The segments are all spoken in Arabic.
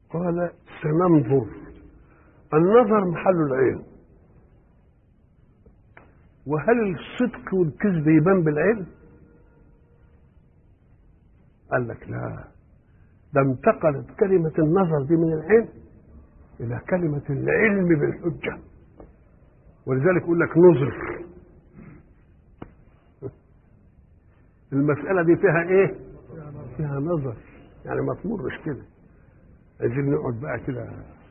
قال سننظر. النظر محل العين، وهل الصدق والكذب يبان بالعين؟ قال لك لا، ده انتقلت كلمة النظر دي من العين إلى كلمة العلم بالحجة، ولذلك يقول لك نظر. المسألة دي فيها إيه؟ فيها نظر، يعني ما تمرش كده، عايزين نقعد بقى كده.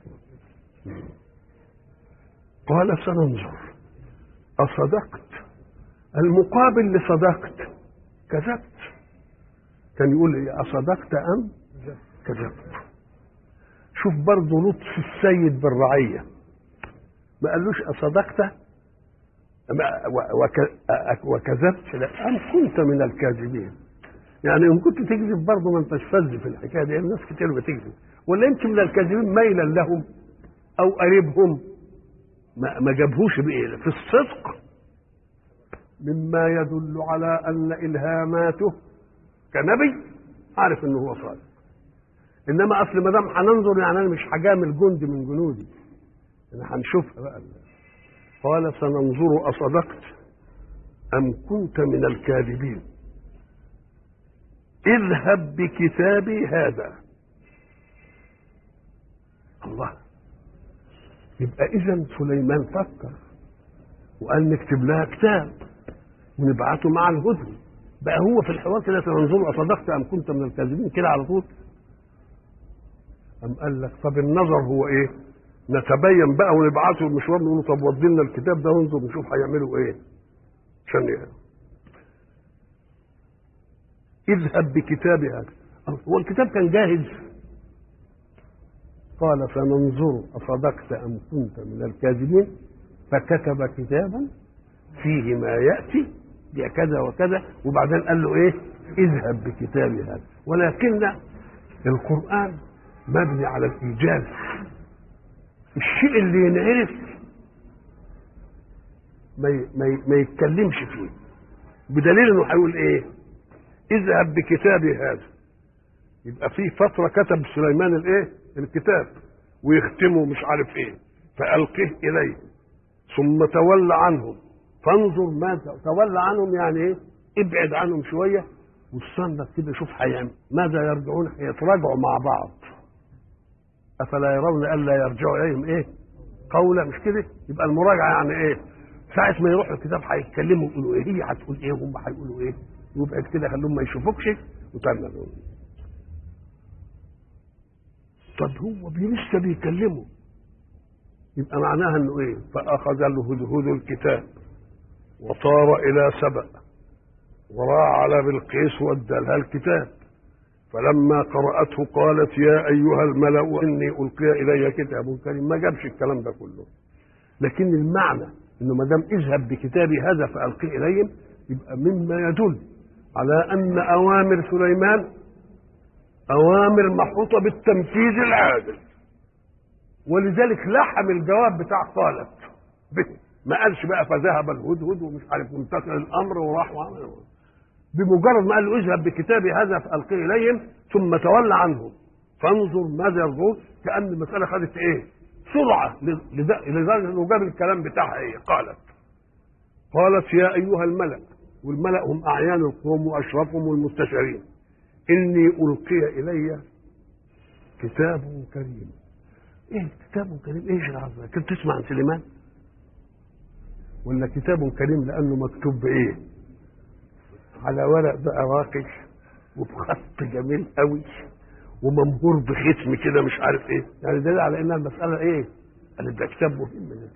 قال سننظر أصدقت، المقابل لصدقت كذبت. كان يقول إيه؟ أصدقت أم كذبت. شوف برضه لطف السيد بالرعية، ما قالوش أصدقت وكذبت، لا، أم كنت من الكاذبين. يعني إن كنت تكذب برضه ما أنتش فذ في الحكاية دي، الناس كتير بتكذب، ولا يمكن من الكاذبين ميلا لهم أو قريبهم، ما جابهوش بإيه؟ في الصدق، مما يدل على أن إلهاماته كنبي عارف إنه هو صادق. إنما أصل ما دام هننظر يعني أنا مش هجامل جندي من جنودي، أنا هنشوفها بقى. قال سننظر أصدقت أم كنت من الكاذبين اذهب بكتابي هذا. الله، يبقى إذن سليمان فكر وقال نكتب لها كتاب ونبعته مع الهدن. بقى هو في الحوار كده سننظر أصدقت أم كنت من الكاذبين كده على طول. أم قال لك طب النظر هو إيه؟ نتبين بقى ونبعته المشوار نقول طب ودينا الكتاب ده وننظر نشوف هيعملوا إيه عشان يعني. اذهب بكتابي هذا. هو الكتاب كان جاهز. قال سننظر أصدقت أم كنت من الكاذبين، فكتب كتابا فيه ما يأتي بكذا وكذا، وبعدين قال له إيه؟ اذهب بكتابي هذا. ولكن القرآن مبني على الإيجاز، الشيء اللي ينعرف ما يتكلمش فيه، بدليل انه هيقول ايه؟ اذهب بكتابي هذا. يبقى في فتره كتب سليمان الايه؟ الكتاب، ويختمه مش عارف ايه، فالقه اليه ثم تولى عنهم فانظر ماذا. تولى عنهم يعني ايه؟ ابعد عنهم شويه واستنى كده شوف هيعمل ماذا. يرجعون، يتراجعوا مع بعض. افلا يرون الا يرجعوا اليهم ايه؟ قولا. مش كده؟ يبقى المراجعه يعني ايه؟ ساعه ما يروحوا الكتاب هيتكلموا يقولوا ايه، هي هتقول ايه وهم هيقولوا ايه، وابعد كده خليهم ما يشوفوكش وتنزلوا. طب هو لسه بيكلموا، يبقى معناها انه ايه؟ فاخذ الهدهد الكتاب وطار الى سبأ وراى على بلقيس وادى لها الكتاب، فلما قرأته قالت يا أيها الملأ إني ألقي إلي كتاب كريم. ما جابش الكلام ده كله، لكن المعنى إنه ما دام اذهب بكتابي هذا فألقي إليهم، يبقى مما يدل على أن أوامر سليمان أوامر محوطة بالتنفيذ العادل، ولذلك لحم الجواب بتاع قالت به، ما قالش بقى فذهب الهدهد ومش عارف منتقل الأمر وراح وعمل. بمجرد ما قال له اذهب بكتابي هذا فألقي إليهم ثم تولى عنهم فانظر ماذا يرجعون، كأن المسألة خدت ايه؟ سرعة، لذلك انه جاب الكلام بتاعها ايه؟ قالت يا أيها الملأ، والملأ هم أعيان القوم وأشرفهم والمستشارين، إني ألقي إلي كتاب كريم. ايه كتاب كريم؟ ايش العظمة؟ كنت تسمع عن سليمان؟ ولا كتاب كريم لأنه مكتوب بإيه؟ على ورق بقى راقي وبخط جميل قوي وممهور بختم كده مش عارف ايه، يعني دليل على ان المساله ايه؟ قالت ده كتاب مهم ده.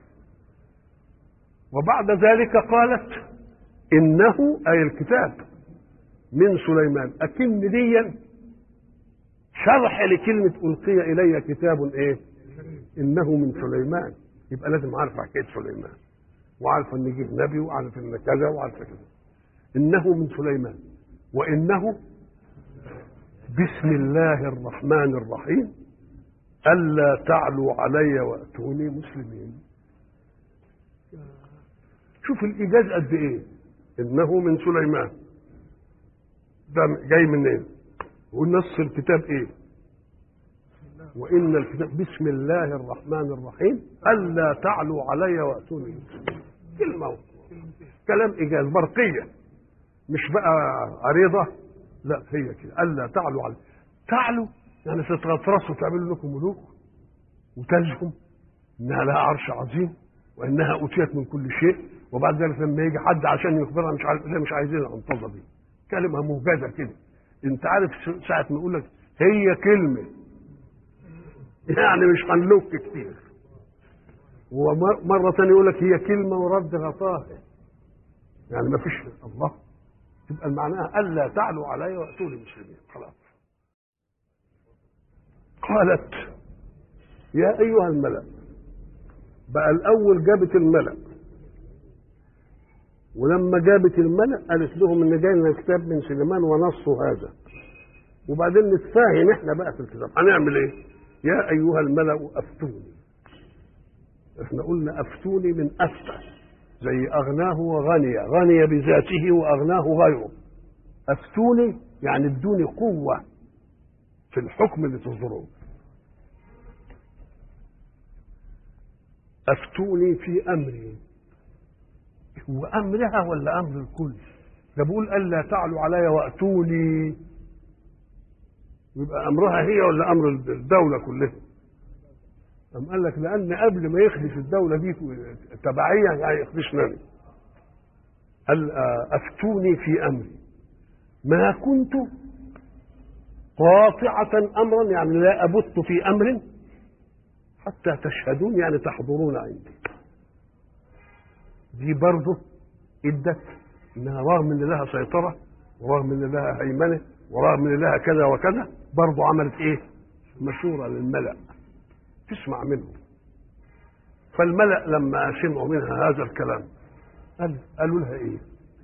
وبعد ذلك قالت انه اي الكتاب من سليمان، اكن ديا شرح لكلمه القي الي كتاب ايه؟ انه من سليمان. يبقى لازم عارف حكايه سليمان، وعارف ان جه نبي، وعارف ان كذا وعارف كذا. إنه من سليمان وإنه بسم الله الرحمن الرحيم ألا تعلوا علي وأتوني مسلمين. شوف الإيجاز قد إيه. إنه من سليمان، ده جاي منين؟ ونص الكتاب إيه؟ وإن الكتاب بسم الله الرحمن الرحيم ألا تعلوا علي وأتوني مسلمين. كلمة كلام إيجاز برقية، مش بقى عريضة، لا هي كده ألا تعلوا علي. تعلوا يعني تتغطرسوا وتعملوا لكم ملوك وتزهم إنها لها عرش عظيم وإنها أوتيت من كل شيء، وبعد ذلك لما يجي حد عشان يخبرها مش عايزين الأنطظة دي، كلمة موجزة كده. أنت عارف ساعة ما يقول لك هي كلمة يعني مش هنلوك كتير، ومرة ثانية يقول لك هي كلمة ورد غطاها، يعني ما فيش الله، تبقى معناها ألا تعلوا علي وأتوني مسلمين. خلاص. قالت يا أيها الملأ، بقى الأول جابت الملأ، ولما جابت الملأ قالت لهم إن جاي لنا كتاب من سليمان ونصه هذا، وبعدين نتفاهم احنا بقى في الكتاب هنعمل ايه. يا أيها الملأ أفتوني، احنا قلنا أفتوني من أفتى، زي أغناه وغني، غني بذاته وأغناه غيره. أفتوني يعني ادوني قوة في الحكم اللي تصدروه. أفتوني في أمري، هو أمرها ولا أمر الكل؟ ده بقول ألا تعلوا علي وأتوني، يبقى أمرها هي ولا أمر الدولة كلها؟ أم قال لك لأن قبل ما يخدش الدولة دي تبعية هيخدشنا أنا. قال أفتوني في أمري ما كنت قاطعة أمرا، يعني لا أبت في أمر حتى تشهدون، يعني تحضرون عندي. دي برضه ادت انها رغم ان لها سيطره ورغم ان لها هيمنه ورغم ان لها كذا وكذا، برضه عملت ايه؟ مشوره للملأ تسمع منهم. فالملأ لما سمعوا منها هذا الكلام قالوا لها ايه؟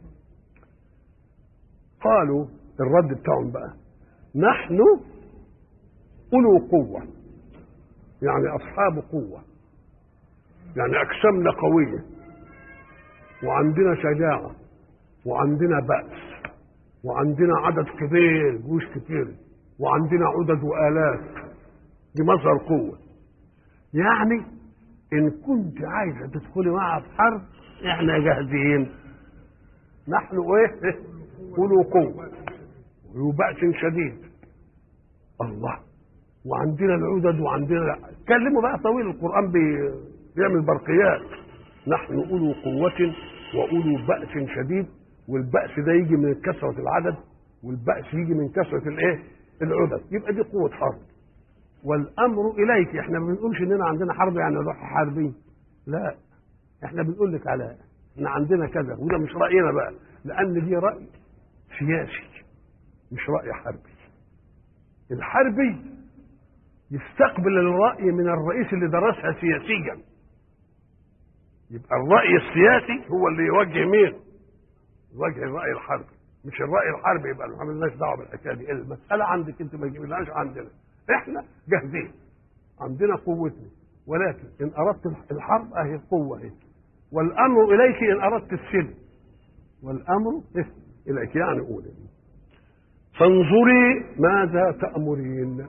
قالوا الرد بتاعهم بقى نحن أولو قوة، يعني أصحاب قوة، يعني أجسامنا قوية وعندنا شجاعة وعندنا بأس وعندنا عدد كبير، جيوش كتير، وعندنا عدد وآلاف، دي مصدر قوة. يعني إن كنت عايزة تدخلي معها في حرب إحنا جاهزين، نحن إيه؟ أولو قوة وبأس شديد. الله، وعندنا العدد وعندنا، كلموا بقى طويل، القرآن بيعمل برقيات. نحن أولو قوة وأولو بأس شديد، والبأس ده يجي من كثرة العدد والبأس يجي من كثرة الايه؟ العدد، يبقى دي قوة حرب. والأمر إليك، احنا ما بنقولش إننا عندنا حرب يعني نروح حاربين، لا، احنا بنقول لك على إن عندنا كذا، وده مش رأينا بقى، لأن دي رأي سياسي مش رأي حربي. الحربي يستقبل الرأي من الرئيس اللي درسها سياسيا، يبقى الرأي السياسي هو اللي يوجه مين؟ يوجه الرأي الحربي، مش الرأي الحربي يبقى ما لناش دعوه بالحكايه دي. المسألة عندك انت، ما تجيبلهاش عندنا، احنا جاهزين، عندنا قوتنا، ولكن ان اردت الحرب اهي القوه اهي، والامر اليك ان اردت السلم، والامر اليك يعني قولي فانظري ماذا تأمرين.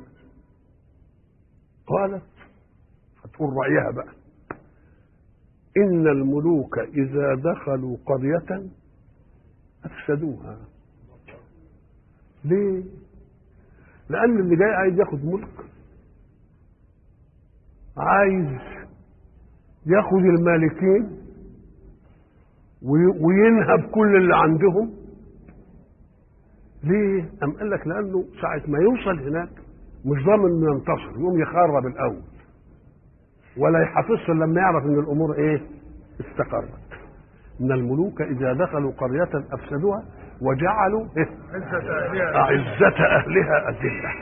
قالت، هتقول رأيها بقى، إن الملوك إذا دخلوا قرية أفسدوها. ليه؟ لأن اللي جاي عايز ياخد ملك، عايز ياخد المالكين وينهب كل اللي عندهم. ليه؟ أم قال لك لأنه ساعة ما يوصل هناك مش ضامن انه ينتصر، يقوم يخرب الأول ولا يحافظش لما يعرف ان الأمور ايه؟ استقرت. إن الملوك إذا دخلوا قرية أفسدوها وجعلوا أعزة أهلها أذلة.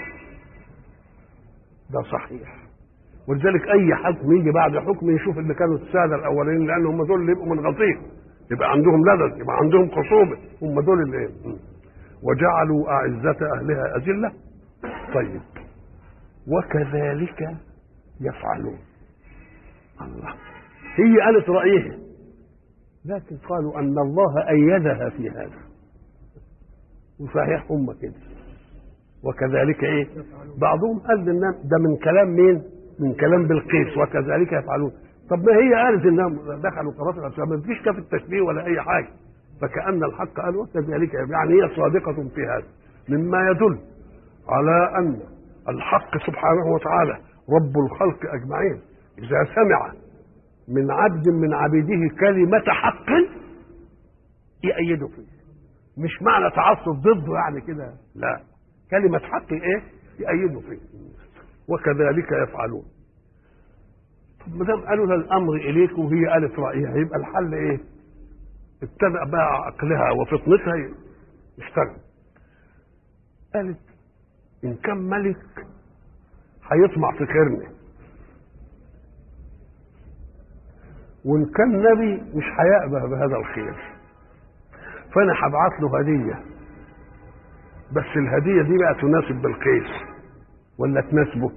ده صحيح، ولذلك أي حكم يجي بعد حكم يشوف اللي كانوا السادة الأولين، لأن هم دول اللي يبقوا منغطين، يبقى عندهم لذذ، يبقى عندهم خصومة، هم دول اللي ايه؟ وجعلوا أعزة أهلها أذلة. طيب، وكذلك يفعلون. الله، هي قالت رأيها، لكن قالوا أن الله أيدها في هذا، وصحيح هم كده، وكذلك ايه؟ بعضهم قال ان ده من كلام مين؟ من كلام بلقيس وكذلك يفعلون. طب ما هي قالت انهم دخلوا قراصنة، ما فيش كاف التشبيه ولا اي حاجه، فكأن الحق قال وكذلك، يعني هي صادقة في هذا، مما يدل على ان الحق سبحانه وتعالى رب الخلق اجمعين اذا سمع من عبد من عبيده كلمة حق يأيده فيه. مش معنى تعصب ضده يعني كده، لا، كلمة حق ايه؟ يأيده فيه. وكذلك يفعلون. طب ما دام قالوا لها الامر اليك وهي قالت رايها، يبقى الحل ايه؟ ابتدأ بقى عقلها وفطنتها يشتغل. قالت ان كان ملك هيطمع في خيرنا، وان كان نبي مش هيأبه بهذا الخير، فانا هبعت له هديه، بس الهديه دي بقى تناسب بلقيس ولا تناسبه؟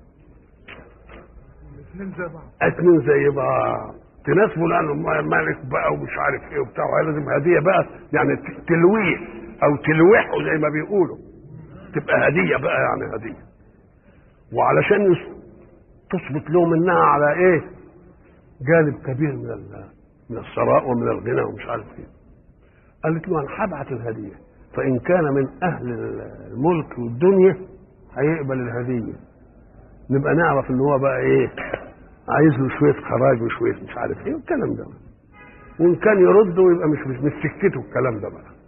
اتنين زي بعض، تناسبه لانه ملك بقى ومش عارف ايه وبتاع، لازم هديه بقى يعني تلويه او تلوحه زي ما بيقولوا، تبقى هديه بقى، يعني هديه. وعلشان تثبت لهم انها على ايه؟ جانب كبير من الثراء ومن الغنى ومش عارف ايه. قالت له انا هبعت الهديه، فان كان من اهل الملك والدنيا هيقبل الهديه، نبقى نعرف ان هو بقى ايه؟ عايز له شويه خراج وشويه مش عارف ايه والكلام ده. وان كان يرده يبقى مش سكته الكلام ده بقى.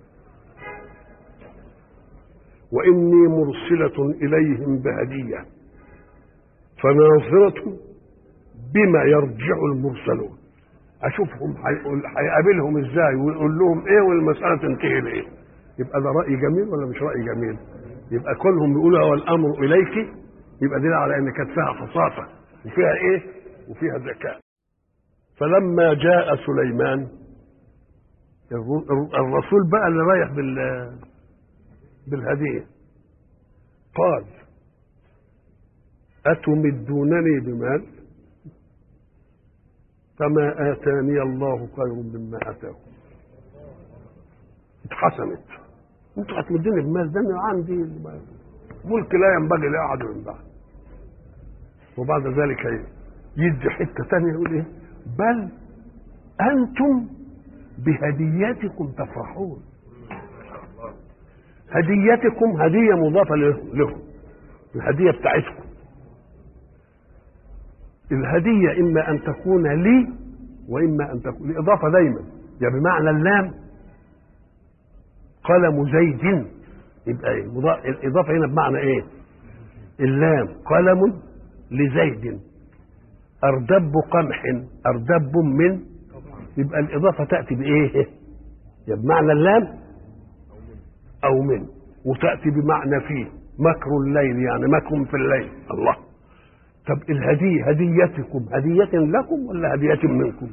واني مرسله اليهم بهديه فناظره بما يرجع المرسلون. اشوفهم هيقابلهم ازاي ويقول لهم ايه والمساله تنتهي لايه. يبقى ده راي جميل ولا مش راي جميل؟ يبقى كلهم بيقولوا هو الامر اليك، يبقى دليل على ان كانت فيها خصاصه وفيها ايه؟ وفيها ذكاء. فلما جاء سليمان، الرسول بقى اللي رايح بالهديه، قال اتمدونني بمال فما آتاني الله خير مما آتاكم. اتحسمت، انتوا هتمدوني بمال؟ ده انا عندي ملك لا ينبغي لاحد من بعد. وبعد ذلك يدي حته ثانيه يقول ايه؟ بل انتم بهديتكم تفرحون. هديتكم هديه مضافه لهم، الهديه بتاعتكم. الهديه اما ان تكون لي واما ان تكون الاضافه دايما يعني بمعنى اللام، قلم زيد، يبقى ايه؟ الاضافه هنا بمعنى ايه؟ اللام قلم لزيد، اردب قمح، اردب من، يبقى الاضافه تاتي بايه؟ يعني بمعنى اللام او من، وتاتي بمعنى فيه، مكر الليل يعني مكر في الليل. الله. طب الهديه هديتكم هديه لكم ولا هديه منكم؟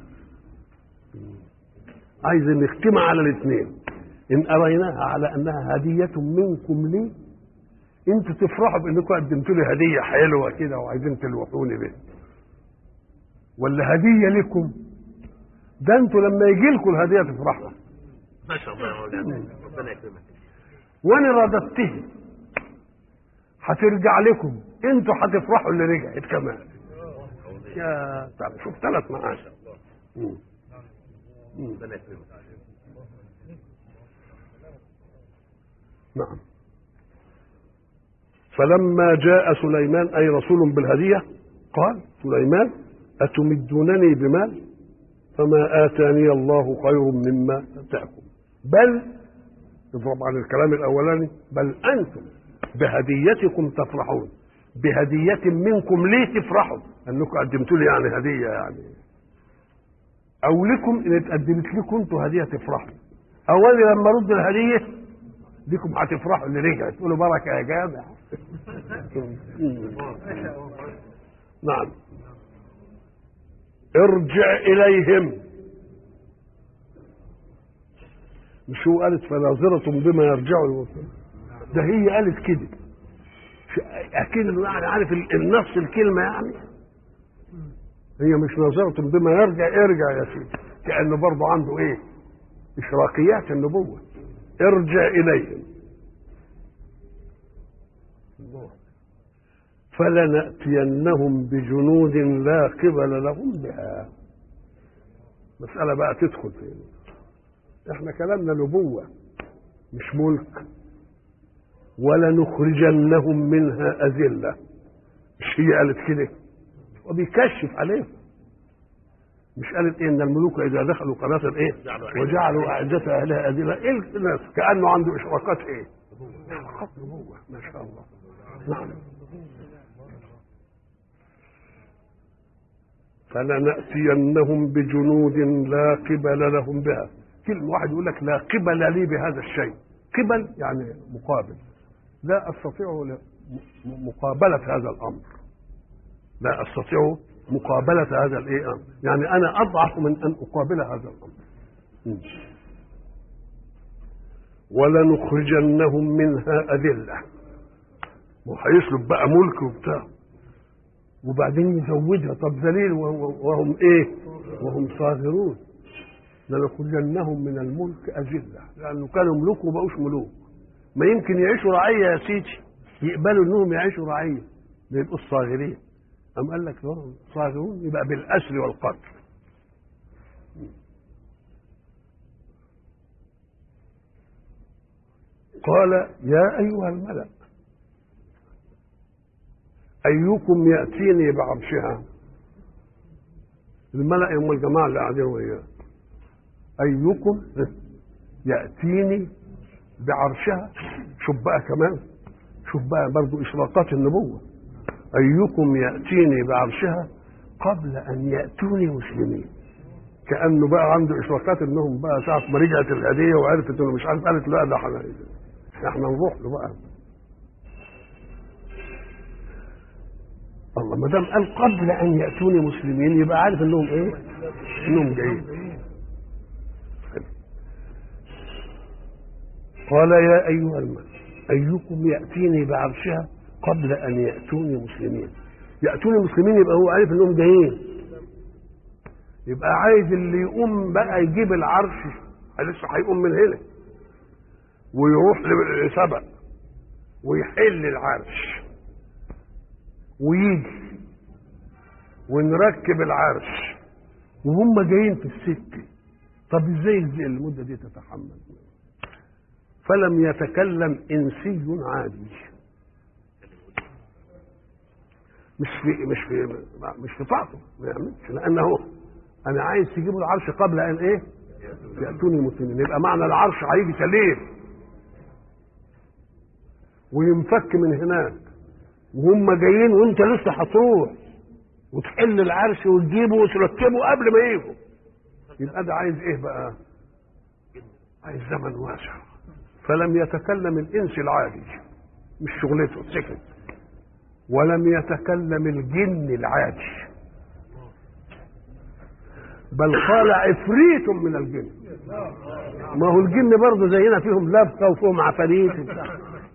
عايز نختم على الاثنين. ان اريناها على انها هديه منكم لي، انتوا تفرحوا بانكم قدمتوا لي هديه حلوه كده وعايزين تلوحوني بيها، ولا هديه لكم؟ ده انتوا لما يجي لكم الهديه تفرحوا. ما شاء الله يا مولانا، ربنا يكرمك. وانا رددته هترجع لكم، انتوا هتفرحوا اللي رجعت كمان. يا طب شوف 3 معاني. ربنا يكرمك. نعم. فلما جاء سليمان اي رسول بالهديه، قال سليمان اتمدونني بمال فما آتاني الله خير مما آتاكم، بل اضرب عن الكلام الاولاني، بل انتم بهديتكم تفرحون. بهدية منكم ليه تفرحوا؟ انكم قدمتوا لي يعني هديه، يعني او لكم ان اتقدمت لكم انتوا هديه تفرحوا. اولي لما رد الهديه لكم هتفرحوا اللي رجعت، تقولوا بركه يا جامع. نعم. ارجع اليهم، مش هو قالت فناظرة بما يرجعوا المرسلون؟ ده هي قالت كده اكنه يعني عارف النص الكلمه، يعني هي مش ناظرة بما يرجع، ارجع يا سيدي، كأنه برضه عنده ايه؟ اشراقيات النبوة. ارجع اليهم فلنأتينهم بجنود لا قبل لهم بها. مسألة بقى تدخل فين؟ احنا كلامنا نبوة مش ملك. ولنخرجنهم منها أذلة، مش هي قالت كده؟ وبيكشف عليه. مش قالت ايه ان الملوك اذا دخلوا قناة ايه وجعلوا اعزة اهلها اذلة؟ ايه الناس كأنه عنده اشراقات ايه؟ اشراقات نبوة ما شاء الله. نعم. فلنأتينهم بجنود لا قبل لهم بها. كلمة واحد يقول لك لا قبل لي بهذا الشيء. قبل يعني مقابل، لا استطيع مقابلة هذا الامر، لا استطيع مقابلة هذا الايه امر، يعني انا اضعف من ان اقابل هذا الامر. ولنخرجنهم منها أذلة، وهيسلب بقى ملك وبتاع، وبعدين يزودها طب ذليل وهم ايه؟ وهم صاغرون. لنخرجنهم من الملك أذلة، لأنه كانوا ملوك وبقوش ملوك. ما يمكن يعيشوا رعية يا سيدي، يقبلوا انهم يعيشوا رعية، ما يبقوا صاغرين. أم قال لك صاغرون يبقى بالأسر والقتل. قال يا أيها الملأ أيكم يأتيني بعرشها. الملأ هم الجماعة اللي قاعدين وياه. أيكم يأتيني بعرشها. شوف بقى كمان، شوف بقى برضو إشراقات النبوة. أيكم يأتيني بعرشها قبل أن يأتوني مسلمين. كأنه بقى عنده إشراقات إنهم بقى ساعة ما رجعت الهدية وعرفت إنه مش عارف، قالت لا ده احنا نروح له بقى. الله ما دام قال قبل أن يأتوني مسلمين يبقى عارف إنهم إيه؟ إنهم جايين. قال يا أيها الملأ أيكم يأتيني بعرشها قبل أن يأتوني مسلمين. يأتوني مسلمين يبقى هو عارف إنهم جايين، يبقى عايز اللي يقوم بقى يجيب العرش. لسه هيقوم من هنا ويروح لسبأ ويحل العرش ويجي ونركب العرش وهم جايين في السكة. طب ازاي المدة دي تتحمل؟ فلم يتكلم إنسي عادي، مش في طاقته ما يعملش، لأنه أنا عايز تجيبوا العرش قبل أن إيه؟ يأتوني مسلمين. يبقى معنى العرش هيجي تليل وينفك من هناك وهم جايين وانت لسه هتروح وتحل العرش وتجيبه وتركبه قبل ما يجوا. يبقى ده عايز ايه بقى؟ عايز زمن واسع. فلم يتكلم الانس العادي، مش شغلته، سكت. ولم يتكلم الجن العادي، بل قال عفريت من الجن. ما هو الجن برضه زينا فيهم لبكه وفيهم عفاريت وبتاع.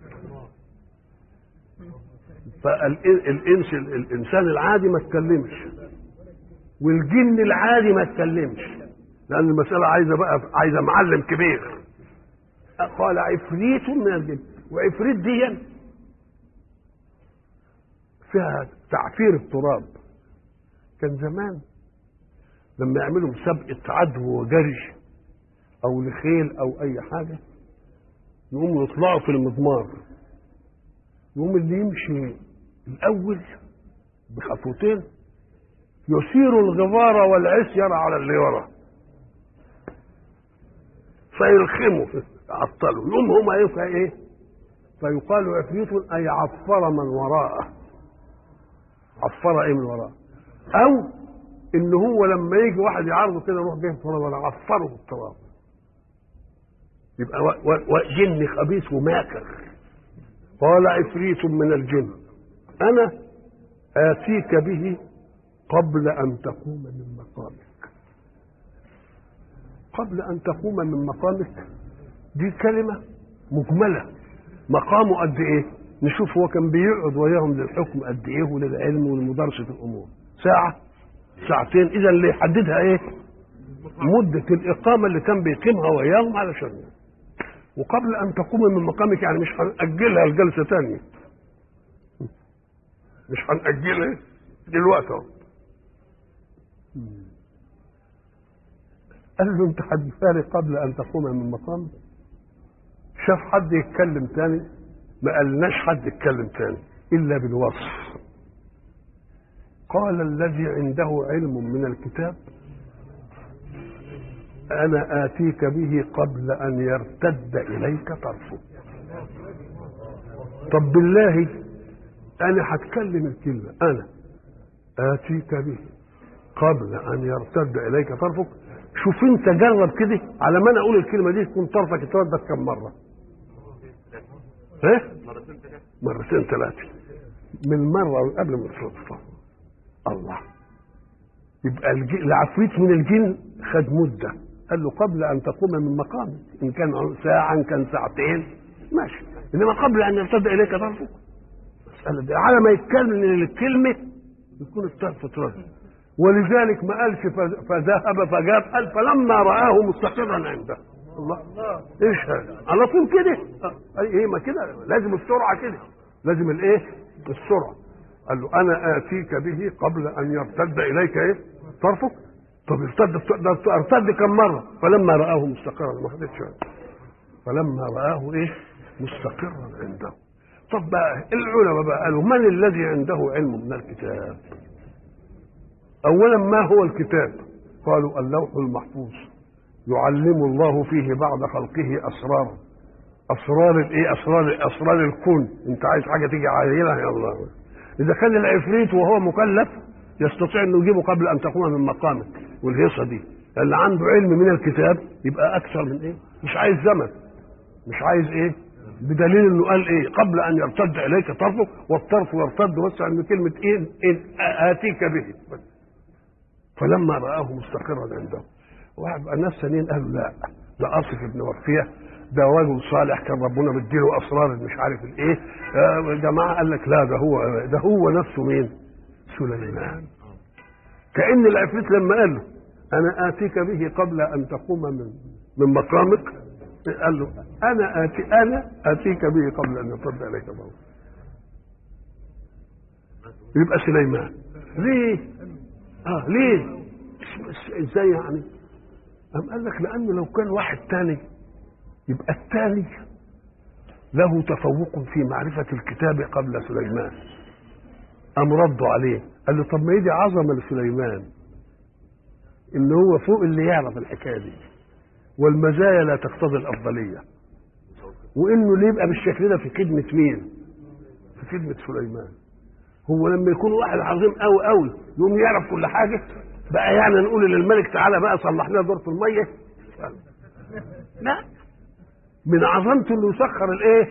فالانس الانسان العادي ما اتكلمش، والجن العادي ما اتكلمش، لان المساله عايزه معلم كبير. قال عفريت من الجن. وعفريت دي فيها تعفير التراب. كان زمان لما يعملوا مسابقه عدو وجري او لخيل او اي حاجه يقوموا يطلعوا في المضمار، يقوم اللي يمشي الاول بخطوتين يثير الغبار والعصير على اللي ورا فيلخموا يعطلوا، يقوم هما ايه؟ فيقال عفريت اي عفر من وراءه. عفر ايه من وراءه؟ او ان هو لما يجي واحد يعرضه كده يروح به التراب ولا عفره التراب. يبقى جن خبيث وماكر. قال عفريت من الجن انا اتيك به قبل ان تقوم من مقامك. قبل ان تقوم من مقامك دي كلمه مجمله. مقامه قد ايه؟ نشوف هو كان بيقعد وياهم للحكم قد ايه وللعلم ولمدارسه الامور. ساعه، ساعتين. اذا اللي يحددها ايه؟ مده الاقامه اللي كان بيقيمها وياهم علشان. وقبل ان تقوم من مقامك يعني مش هنأجلها لجلسه ثانيه، مش هنأجلها دلوقتي اهو. قال له انت هتفارق قبل ان تقوم من مقام. شاف حد يتكلم تاني، ما قالناش حد يتكلم تاني الا بالوصف. قال الذي عنده علم من الكتاب انا اتيك به قبل ان يرتد اليك طرفك. طب بالله انا هتكلم الكلمه انا اتيك به قبل ان يرتد اليك طرفك. شوف انت جرب كده على ما انا اقول الكلمه دي تكون طرفك اتردد كم مره؟ ها؟ مرتين ثلاثه من مره قبل ما تصدفه. الله. يبقى العفريت من الجن خد مده. قال له قبل ان تقوم من مقامك، ان كان ساعه ان كان ساعتين ماشي، انما قبل ان يرتد اليك طرفك مساله دي على ما يتكلم الكلمه يكون الطرف اتردد. ولذلك ما قالش فذهب فجاب، قال فلما رآه مستقرا عنده. الله، ايش هذا؟ على طول كده. ايه ما كده لازم السرعه كده، لازم الايه؟ السرعه. قال له انا اتيك به قبل ان يرتد اليك ايه؟ طرفك. طب ارتد كم مره؟ فلما رآه مستقرا، ما خدتش فلما رآه ايه؟ مستقرا عنده. طب بقى العلماء بقى قالوا من الذي عنده علم من الكتاب؟ اولا ما هو الكتاب؟ قالوا اللوح المحفوظ يعلم الله فيه بعد خلقه اسرار الايه؟ اسرار الكون. انت عايز حاجه تيجي عايلها يا الله. اذا كان العفريت وهو مكلف يستطيع انه يجيبه قبل ان تقوم من مقامك، والهيصه دي اللي عنده علم من الكتاب يبقى اكثر من ايه؟ مش عايز زمن، مش عايز ايه؟ بدليل انه قال ايه؟ قبل ان يرتد اليك طرفك، والطرف يرتد بس عند كلمه ايه؟ إن اتيك به. فلما رآه مستقرا عنده. واحد الناس ثانيين قالوا لا، ده آصف بن ورقية، ده رجل صالح كان ربنا مديله اسرار مش عارف الايه. جماعه قال لك لا، ده هو نفسه مين؟ سليمان. كأن العفريت لما قال له انا اتيك به قبل ان تقوم من مقامك، قال له انا اتيك به قبل ان يرتد اليك طرفك. يبقى سليمان. ليه؟ ليه؟ ازاي يعني؟ قال لك لانه لو كان واحد تاني يبقى التاني له تفوق في معرفة الكتاب قبل سليمان. ردوا عليه قال له طب ما يدي عظمة لسليمان ان هو فوق اللي يعرف الحكاية دي، والمزايا لا تقتضي الافضلية، وانه اللي يبقى بالشكل ده في خدمة مين؟ في خدمة سليمان. هو لما يكون واحد عظيم قوي قوي يقوم يعرف كل حاجة بقى، يعني نقول للملك تعالى بقى صلح لنا دورة المية؟ لا، من عظمته انه يسخر الايه؟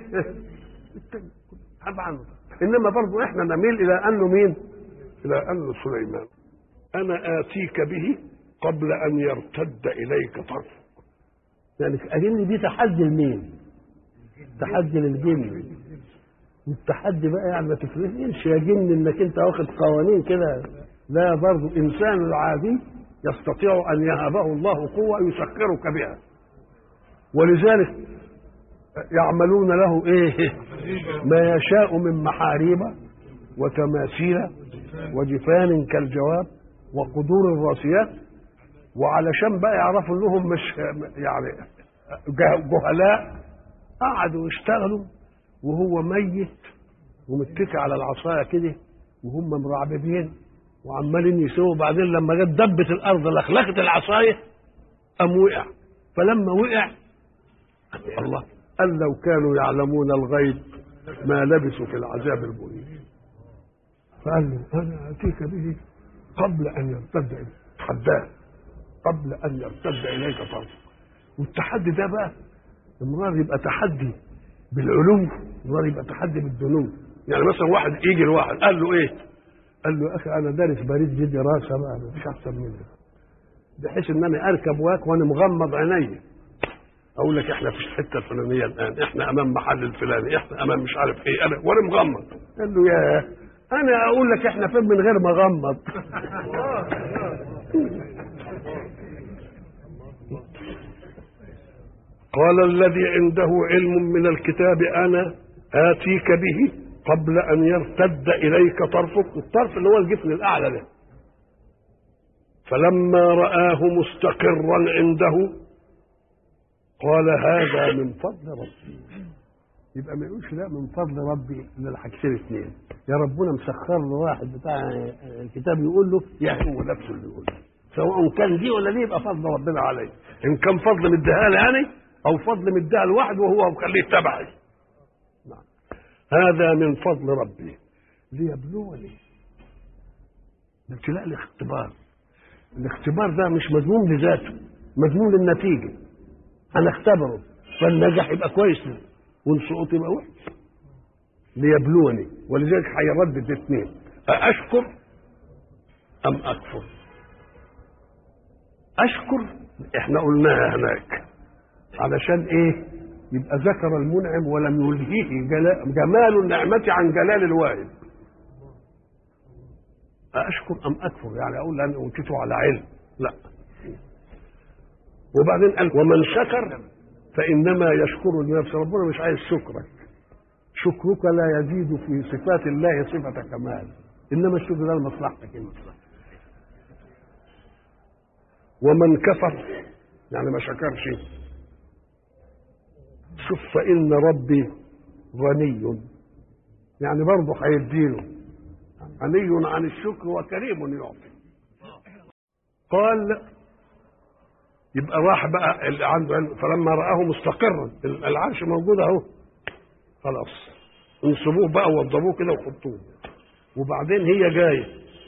طبعا. انما برضه احنا نميل الى انه مين؟ الى انه سليمان. انا اتيك به قبل ان يرتد اليك طرفك. يعني اجن دي تحدي لمين؟ تحدي للجن. والتحدي بقى يعني ما تفرقش يا جن انك انت واخد قوانين كده. لا، برضه انسان العادي يستطيع ان يهبه الله قوه يسخرك بها. ولذلك يعملون له ايه؟ ما يشاء من محاريب وتماثيل وجفان كالجواب وقدور الراسيات. وعلشان بقى يعرفوا انهم مش يعني جهلاء، قعدوا يشتغلوا وهو ميت ومتكي على العصايه كده وهم مرعببين وعمالين يسووا. بعدين لما جت دبت الارض لخلخت العصايه قام وقع. فلما وقع الله قال لو كانوا يعلمون الغيب ما لبثوا في العذاب المهين. فقال له انا اتيك به قبل ان يرتد، تحداه قبل ان يرتد اليك طرفك. والتحدي ده بقى امرار يبقى تحدي بالعلو، امرار يبقى تحدي بالدنو. يعني مثلا واحد يجي لواحد قال له ايه؟ قال له يا اخي انا دارس بريد جدي راسه بقى مش احسن منك، بحيث ان انا اركب واك وانا مغمض عيني اقول لك احنا في الحته الفلانيه الان، احنا امام محل الفلاني، احنا امام مش عارف ايه، انا وانا مغمض. قال له يا انا اقول لك احنا فين من غير ما اغمض. قال الذي عنده علم من الكتاب انا اتيك به قبل أن يرتد إليك طرفك، الطرف اللي هو الجفن الأعلى ده. فلما رآه مستقرا عنده قال هذا من فضل ربي. يبقى ما يقولش لا من فضل ربي الا الحاجتين اثنين، يا ربنا مسخر له واحد بتاع الكتاب يقول له يا هو نفسه اللي يقول له، سواء كان دي ولا دي يبقى فضل ربنا عليه. ان كان فضل مديها لي يعني او فضل مديها لواحد وهو مخليه تبعي. نعم. هذا من فضل ربي ليبلوني. ابتلاء الاختبار. الاختبار ده مش مذموم لذاته، مذموم للنتيجه. انا اختبره فالنجح يبقى كويس والسقوط يبقى وحش. ليبلوني، ولذلك هيردد اثنين، أأشكر أم أكفر؟ أشكر احنا قلناها هناك علشان ايه؟ يبقى ذكر المنعم ولم يلهيه جمال النعمة عن جلال الواهب. أأشكر أم أكفر؟ يعني أقول أنا أوتيته على علم؟ لا. وبعدين قال ومن شكر فإنما يشكر لنفسه. ربنا مش عايز شكرك، شكرك لا يزيد في صفات الله صفة كمال، إنما الشكر ده لمصلحتك انت. ومن كفر يعني ما شكرش، شوف فإن ربي غني، يعني برضه هيديله، غني عن الشكر وكريم يعطي. قال يبقى راح بقى اللي عنده فلما رآه مستقرا، العرش موجود اهو، خلاص انصبوه بقى ووضبوه كده وحطوه. وبعدين هي جايه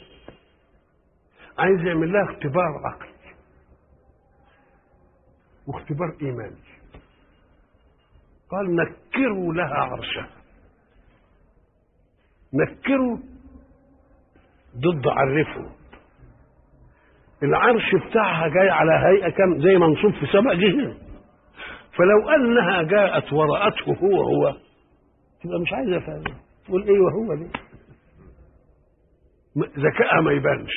عايز يعمل لها اختبار عقلي واختبار ايماني. قال نكروا لها عرشها. نكروا ضد عرفوا. العرش بتاعها جاي على هيئه كم زي منصوب في 7 جهات، فلو انها جاءت ورأته هو تبقى مش عايزه فاهم تقول ايه وهو دي، ذكائها ما يبانش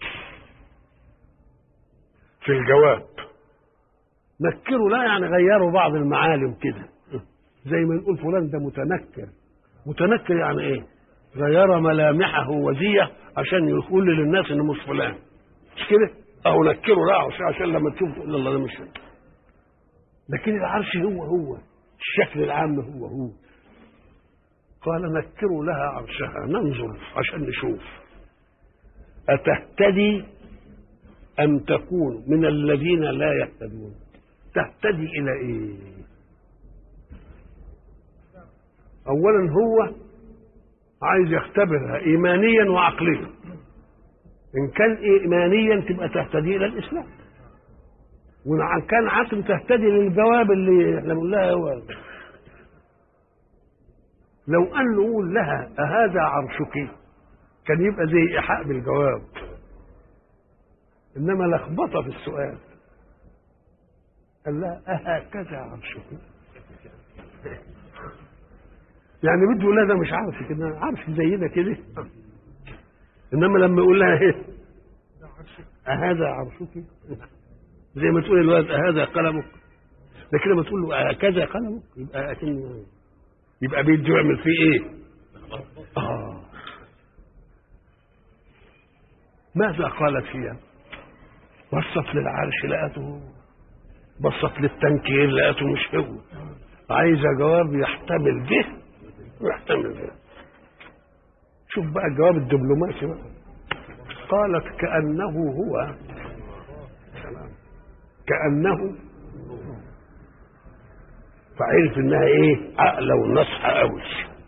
في الجواب. نكروا لا يعني غيروا بعض المعالم كده، زي ما نقول فلان ده متنكر. متنكر يعني ايه؟ غير ملامحه وزيه عشان يقول للناس انه مش فلان، مش كده؟ او نكروا لا عشان لما تشوف تقول الله ده مش فلان. لكن العرش هو الشكل العام هو. قال نكروا لها عرشها ننظر عشان نشوف أتهتدي أم تكون من الذين لا يهتدون. تهتدي إلى إيه؟ أولا هو عايز يختبرها إيمانيا وعقليا. إن كان إيمانيا تبقى تهتدي إلى الإسلام، وإن كان عقل تهتدي للجواب اللي احنا بنقول لها هو. لو أن نقول لها أهذا عرشك كان يبقى زي إيحاء بالجواب، إنما لخبطة في السؤال. قال لها أهكذا عرشك، يعني بده يقول لها ده مش عارف كده، عارف زي ده كده. إنما لما يقول لها إيه أهذا عرشك زي ما تقول الولد أهذا قلمك، لكن لما تقول له أهكذا قلمك يبقى أكن يبقى بيده يعمل فيه ايه؟ ماذا قالت فيها؟ بصت للعرش لقته، بصت للتنكير لقته مش هو. عايزه جواب يحتمل ده ويحتمل ده. شوف بقى الجواب الدبلوماسي بقى. قالت كأنه هو، كأنه، فعرف انها ايه؟ عقله ونصحى قوي.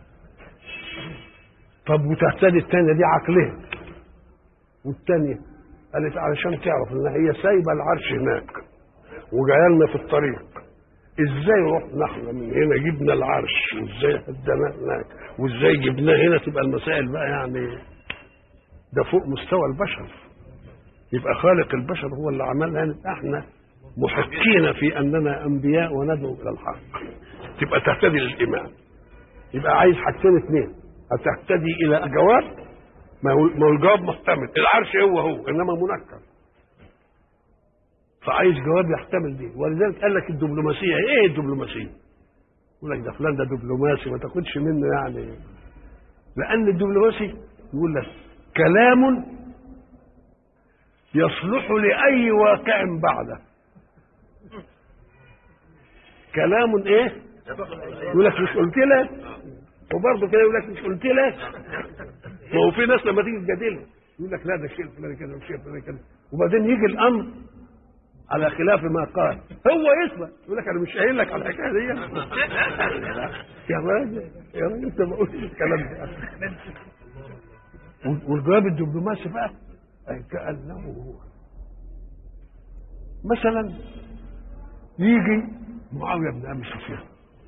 طب وتهتدي الثانيه دي عقلها، والثانيه قالت علشان تعرف ان هي سايبه العرش هناك وجايه لنا في الطريق. ازاي رحنا احنا من هنا جبنا العرش، وازاي هدناه هناك، وازاي جبناه هنا؟ تبقى المسائل بقى يعني ده فوق مستوى البشر. يبقى خالق البشر هو اللي عملها، نبقى احنا محقين في اننا انبياء وندعو الى الحق. تبقى تهتدي للايمان. يبقى عايز حاجتين اثنين، هتهتدي الى جواب، ما هو الجواب محتمل، العرش هو انما منكر، فعايز جواب يحتمل دي. ولذلك قال لك الدبلوماسيه. ايه الدبلوماسيه؟ يقول لك ده فلان ده دبلوماسي، ما تاخدش منه يعني لأن الدبلوماسي يقول لك كلام يصلح لأي واقع بعده. كلام ايه؟ يقول لك مش قلت لك، وبرضه كده يقول لك مش قلت لك. ما هو في ناس لما تيجي تجادله يقول لك لا ده الشيء الفلاني كده والشيء الفلاني كده، وبعدين يجي الامر على خلاف ما قال هو يثبت يقول لك انا مش قايل لك على الحكايه دي. يا راجل يا راجل انت ما قلتش الكلام ده. والجواب الدبلوماسي بقى كانه هو مثلا يجي معاويه بن ابي سفيان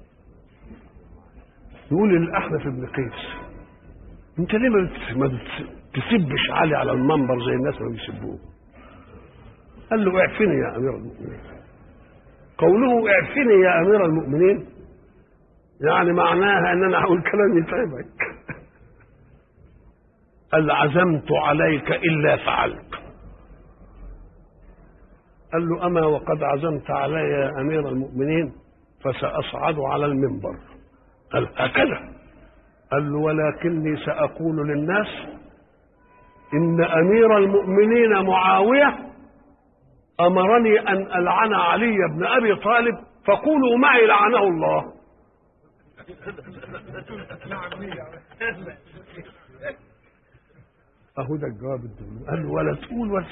يقول للاحنف بن قيس انت ليه ما تسبش علي على المنبر زي الناس اللي بيسبوه؟ قال له اعفني يا امير المؤمنين. قوله اعفني يا امير المؤمنين يعني معناها ان انا هقول كلام يتعبك. قال عزمت عليك الا فعلت. قال له اما وقد عزمت علي يا امير المؤمنين فساصعد على المنبر. قال هكذا؟ قال له ولكني ساقول للناس ان امير المؤمنين معاويه امرني ان العن علي بن ابي طالب فقولوا معي لعنه الله. اهو ده الجواب الدنيا. قال له ولا تقول ولا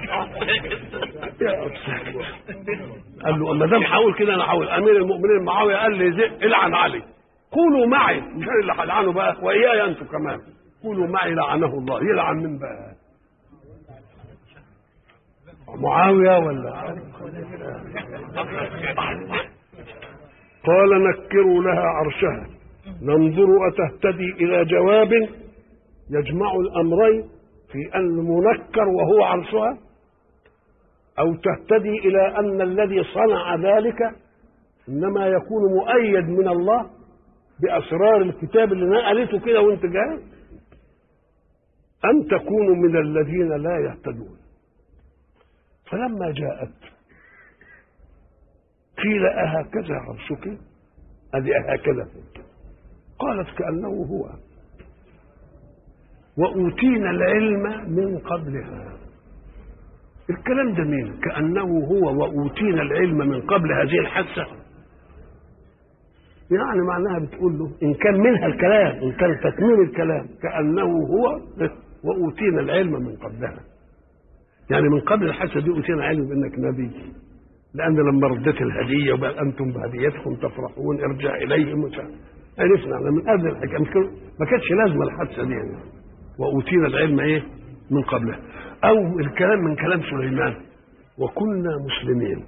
قال له ما دام هقول كده انا هقول امير المؤمنين معاويه قال لي العن علي، قولوا معي مش انا اللي هلعنه بقى واياي انتم كمان، قولوا معي لعنه الله. يلعن من بقى؟ معاويه ولا؟ قال نكروا لها عرشها ننظر أتهتدي إلى جواب يجمع الأمرين في أن منكر وهو عرشها، أو تهتدي إلى أن الذي صنع ذلك إنما يكون مؤيد من الله بأسرار الكتاب اللي نقلته كده وانت جاي، أن تكونوا من الذين لا يهتدون. فلما جاءت قيل أهكذا عرشك؟ هذه أهكذا. قالت كأنه هو وأوتينا العلم من قبلها. الكلام ده مين؟ كأنه هو وأوتينا العلم من قبل هذه الحادثة. يعني معناها بتقول له إن كان منها الكلام، إن كان تكميل الكلام كأنه هو وأوتينا العلم من قبلها، يعني من قبل الحادثة دي أوتينا علم بأنك نبي، لأن لما ردت الهدية وبقى أنتم بهديتكم تفرحون ارجع إليهم عرفنا من قبل الحكاية ما كانتش لازمة الحادثة دي يعني. وأوتينا العلم إيه؟ من قبلها. أو الكلام من كلام سليمان وكنا مسلمين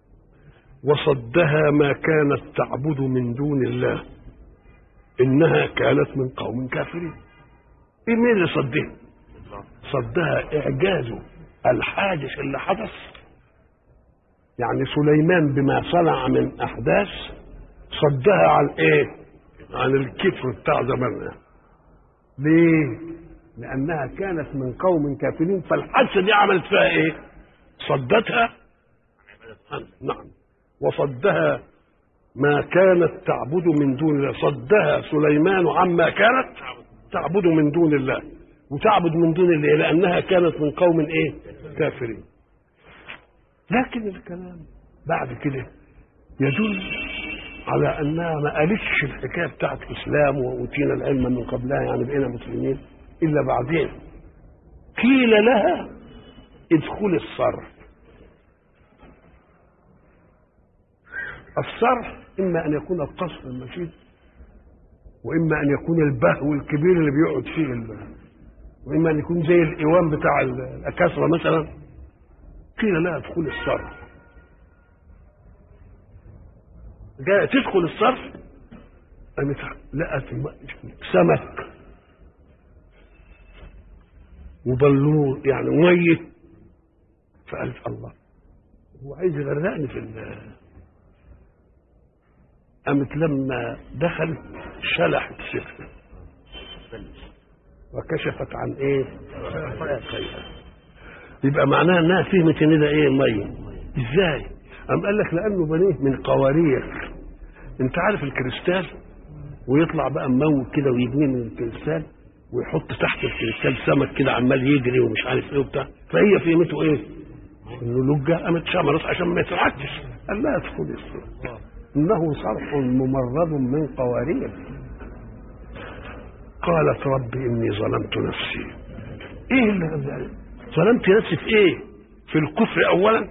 وصدها ما كانت تعبد من دون الله إنها كانت من قوم كافرين. إيه مين اللي صدها؟ صدها إعجاز الحادث اللي حدث، يعني سليمان بما صنع من أحداث صدها عن إيه؟ عن الكفر بتاع زماننا. ليه؟ لأنها كانت من قوم كافرين، فالحادثة دي عملت فيها إيه؟ صدتها. نعم. وصدها ما كانت تعبد من دون الله، صدها سليمان عما كانت تعبد من دون الله، وتعبد من دون الله لأنها كانت من قوم إيه؟ كافرين. لكن الكلام بعد كده يدل على أنها ما قالتش الحكاية بتاعت الإسلام وأوتينا العلم من قبلها يعني بقينا مسلمين إلا بعدين قيل لها ادخل الصرح. الصرح إما أن يكون القصر المشيد، وإما أن يكون البهو الكبير اللي بيقعد فيه، وإما أن يكون زي الإيوان بتاع الأكاسرة مثلا. قيل لها ادخل الصرح. جاء تدخل الصرف قامت لقت سمك وبلور يعني ميه، فقالت الله هو عايز يغرقني في قامت لما دخلت شلحت سفن وكشفت عن ايه؟ ساقيها. يبقى معناها انها فهمت ان ده ايه؟ الميه. ازاي؟ قام قال لك لانه بنيه من قوارير. انت عارف الكريستال ويطلع بقى مموج كده ويبنيه من الكريستال، ويحط تحت الكريستال سمك كده عمال يجري ومش عارف ايه وبتاع، فهي فهمته ايه؟ انه لجه قامت شمرت عشان ما يتعكش. قال لا ادخلي الصرح انه صرح ممرض من قوارير. قالت رب اني ظلمت نفسي. ايه اللي ظلمت نفسي في ايه؟ في الكفر اولا.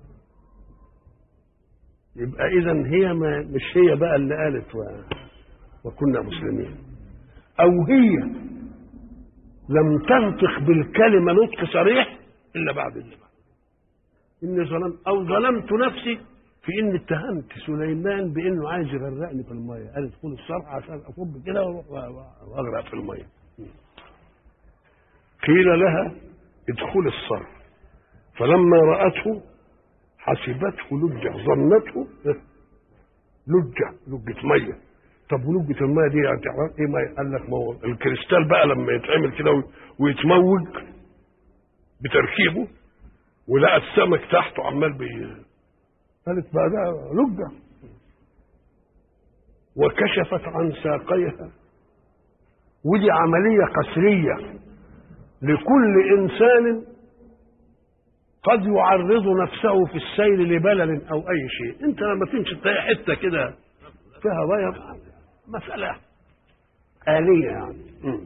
يبقى اذا هي مش هي بقى اللي قالت وكنا مسلمين، او هي لم تنطق بالكلمه نطق صريح الا بعد ذلك. اني ظلمت او ظلمت نفسي في ان اتهمت سليمان بانه عايز يغرقني في الميه، قال ادخل الصرح عشان اصب كده واغرق في الميه. قيل لها ادخل الصرح فلما راته حسبته لجه، ظنته لجه ميه. طب ولجه الميه دي يعني ايه ميه؟ قال لك ما هو الكريستال بقى لما يتعمل كده ويتموج بتركيبه ولقى السمك تحته عمال قالت بقى ده لجه. وكشفت عن ساقيها، ودي عمليه قسريه لكل انسان قد يعرض نفسه في السير لبلل او اي شيء. انت لما تمشي تلاقي حته كده فيها بيض، مساله آلية يعني.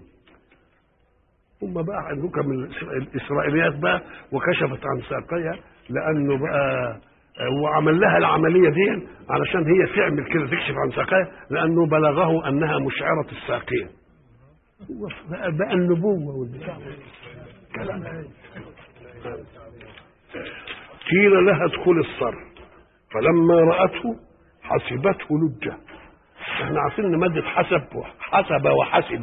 هم بقى عندهم من الاسرائيليات بقى وكشفت عن ساقيها، لانه بقى وعمل لها العمليه دي علشان هي تعمل كده تكشف عن ساقيها، لانه بلغه انها مشعره الساقيه. بقى النبوه والبتاع كلام. قيل لها ادخل الصرح فلما رأته حسبته لجة. احنا عارفين ان مادة حسب وحسب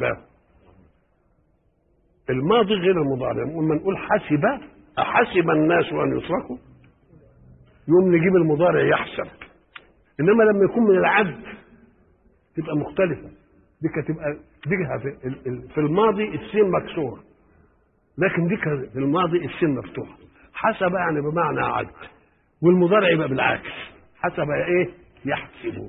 الماضي غير المضارع. لما نقول حسب أحسب الناس أن يتركوا يوم نجيب المضارع يحسب، انما لما يكون من العد تبقى مختلفة. دي تبقى في الماضي السين مكسورة، لكن دي في الماضي السين مفتوحة. حسب يعني بمعنى عد، والمضارع يبقى بالعكس، حسب ايه؟ يحسب.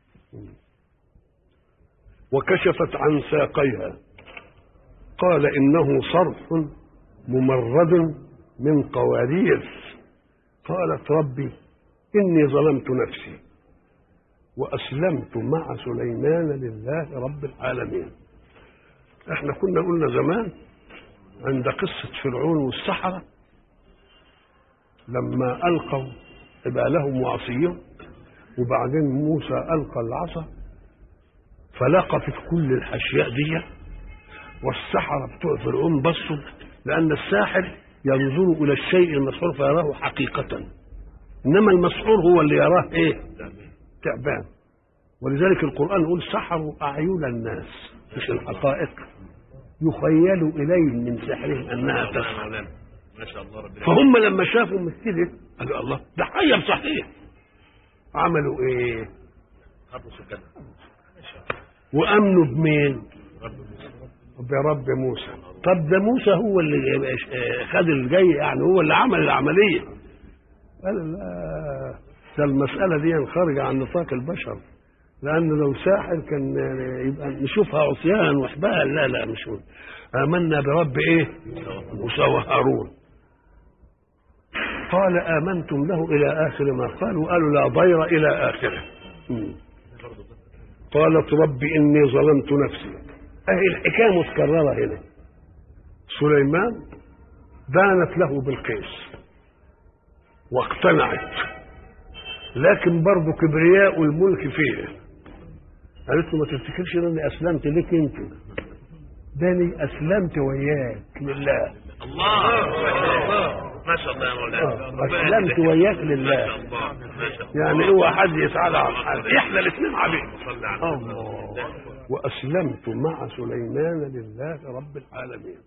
وكشفت عن ساقيها قال انه صرح ممرد من قوارير. قالت ربي اني ظلمت نفسي واسلمت مع سليمان لله رب العالمين. احنا كنا قلنا زمان عند قصة فرعون والسحرة لما ألقوا حبالهم وعصيهم، وبعدين موسى ألقى العصا فلقفت كل الأشياء دي، والسحرة بتوع فرعون بصوا، لأن الساحر ينظر إلى الشيء المسحور فيراه حقيقة، إنما المسحور هو اللي يراه إيه؟ تعبان. ولذلك القرآن يقول سحروا أعين الناس، مش الحقائق، يخيل إليهم من سحرهم أنها تسحر. فهم لما شافوا مثله قالوا الله ده حي صحيح. عملوا ايه؟ وامنوا بمين؟ برب موسى. طب ده موسى هو اللي خد الجاي، يعني هو اللي عمل العمليه. قال لا، ده المساله دي خارجه عن نطاق البشر، لأنه لو ساحر كان يبقى نشوفها عصيان وحبال. لا مش هو. آمنا برب إيه؟ موسى وهارون. قال آمنتم له إلى آخر ما قال، وقالوا لا ضير إلى آخره. قالت رب إني ظلمت نفسي. أهي الحكاية متكررة هنا. سليمان دانت له بالقيس واقتنعت، لكن برضه كبرياء الملك فيه. قالت له ما تفتكرش اني اسلمت ليك انت، داني اسلمت وياك لله. الله ما شاء الله يا مولانا، اسلمت وياك لله. يعني اوعى حد يسعى على حد، احنا الاثنين عبيد. الله. واسلمت مع سليمان لله رب العالمين.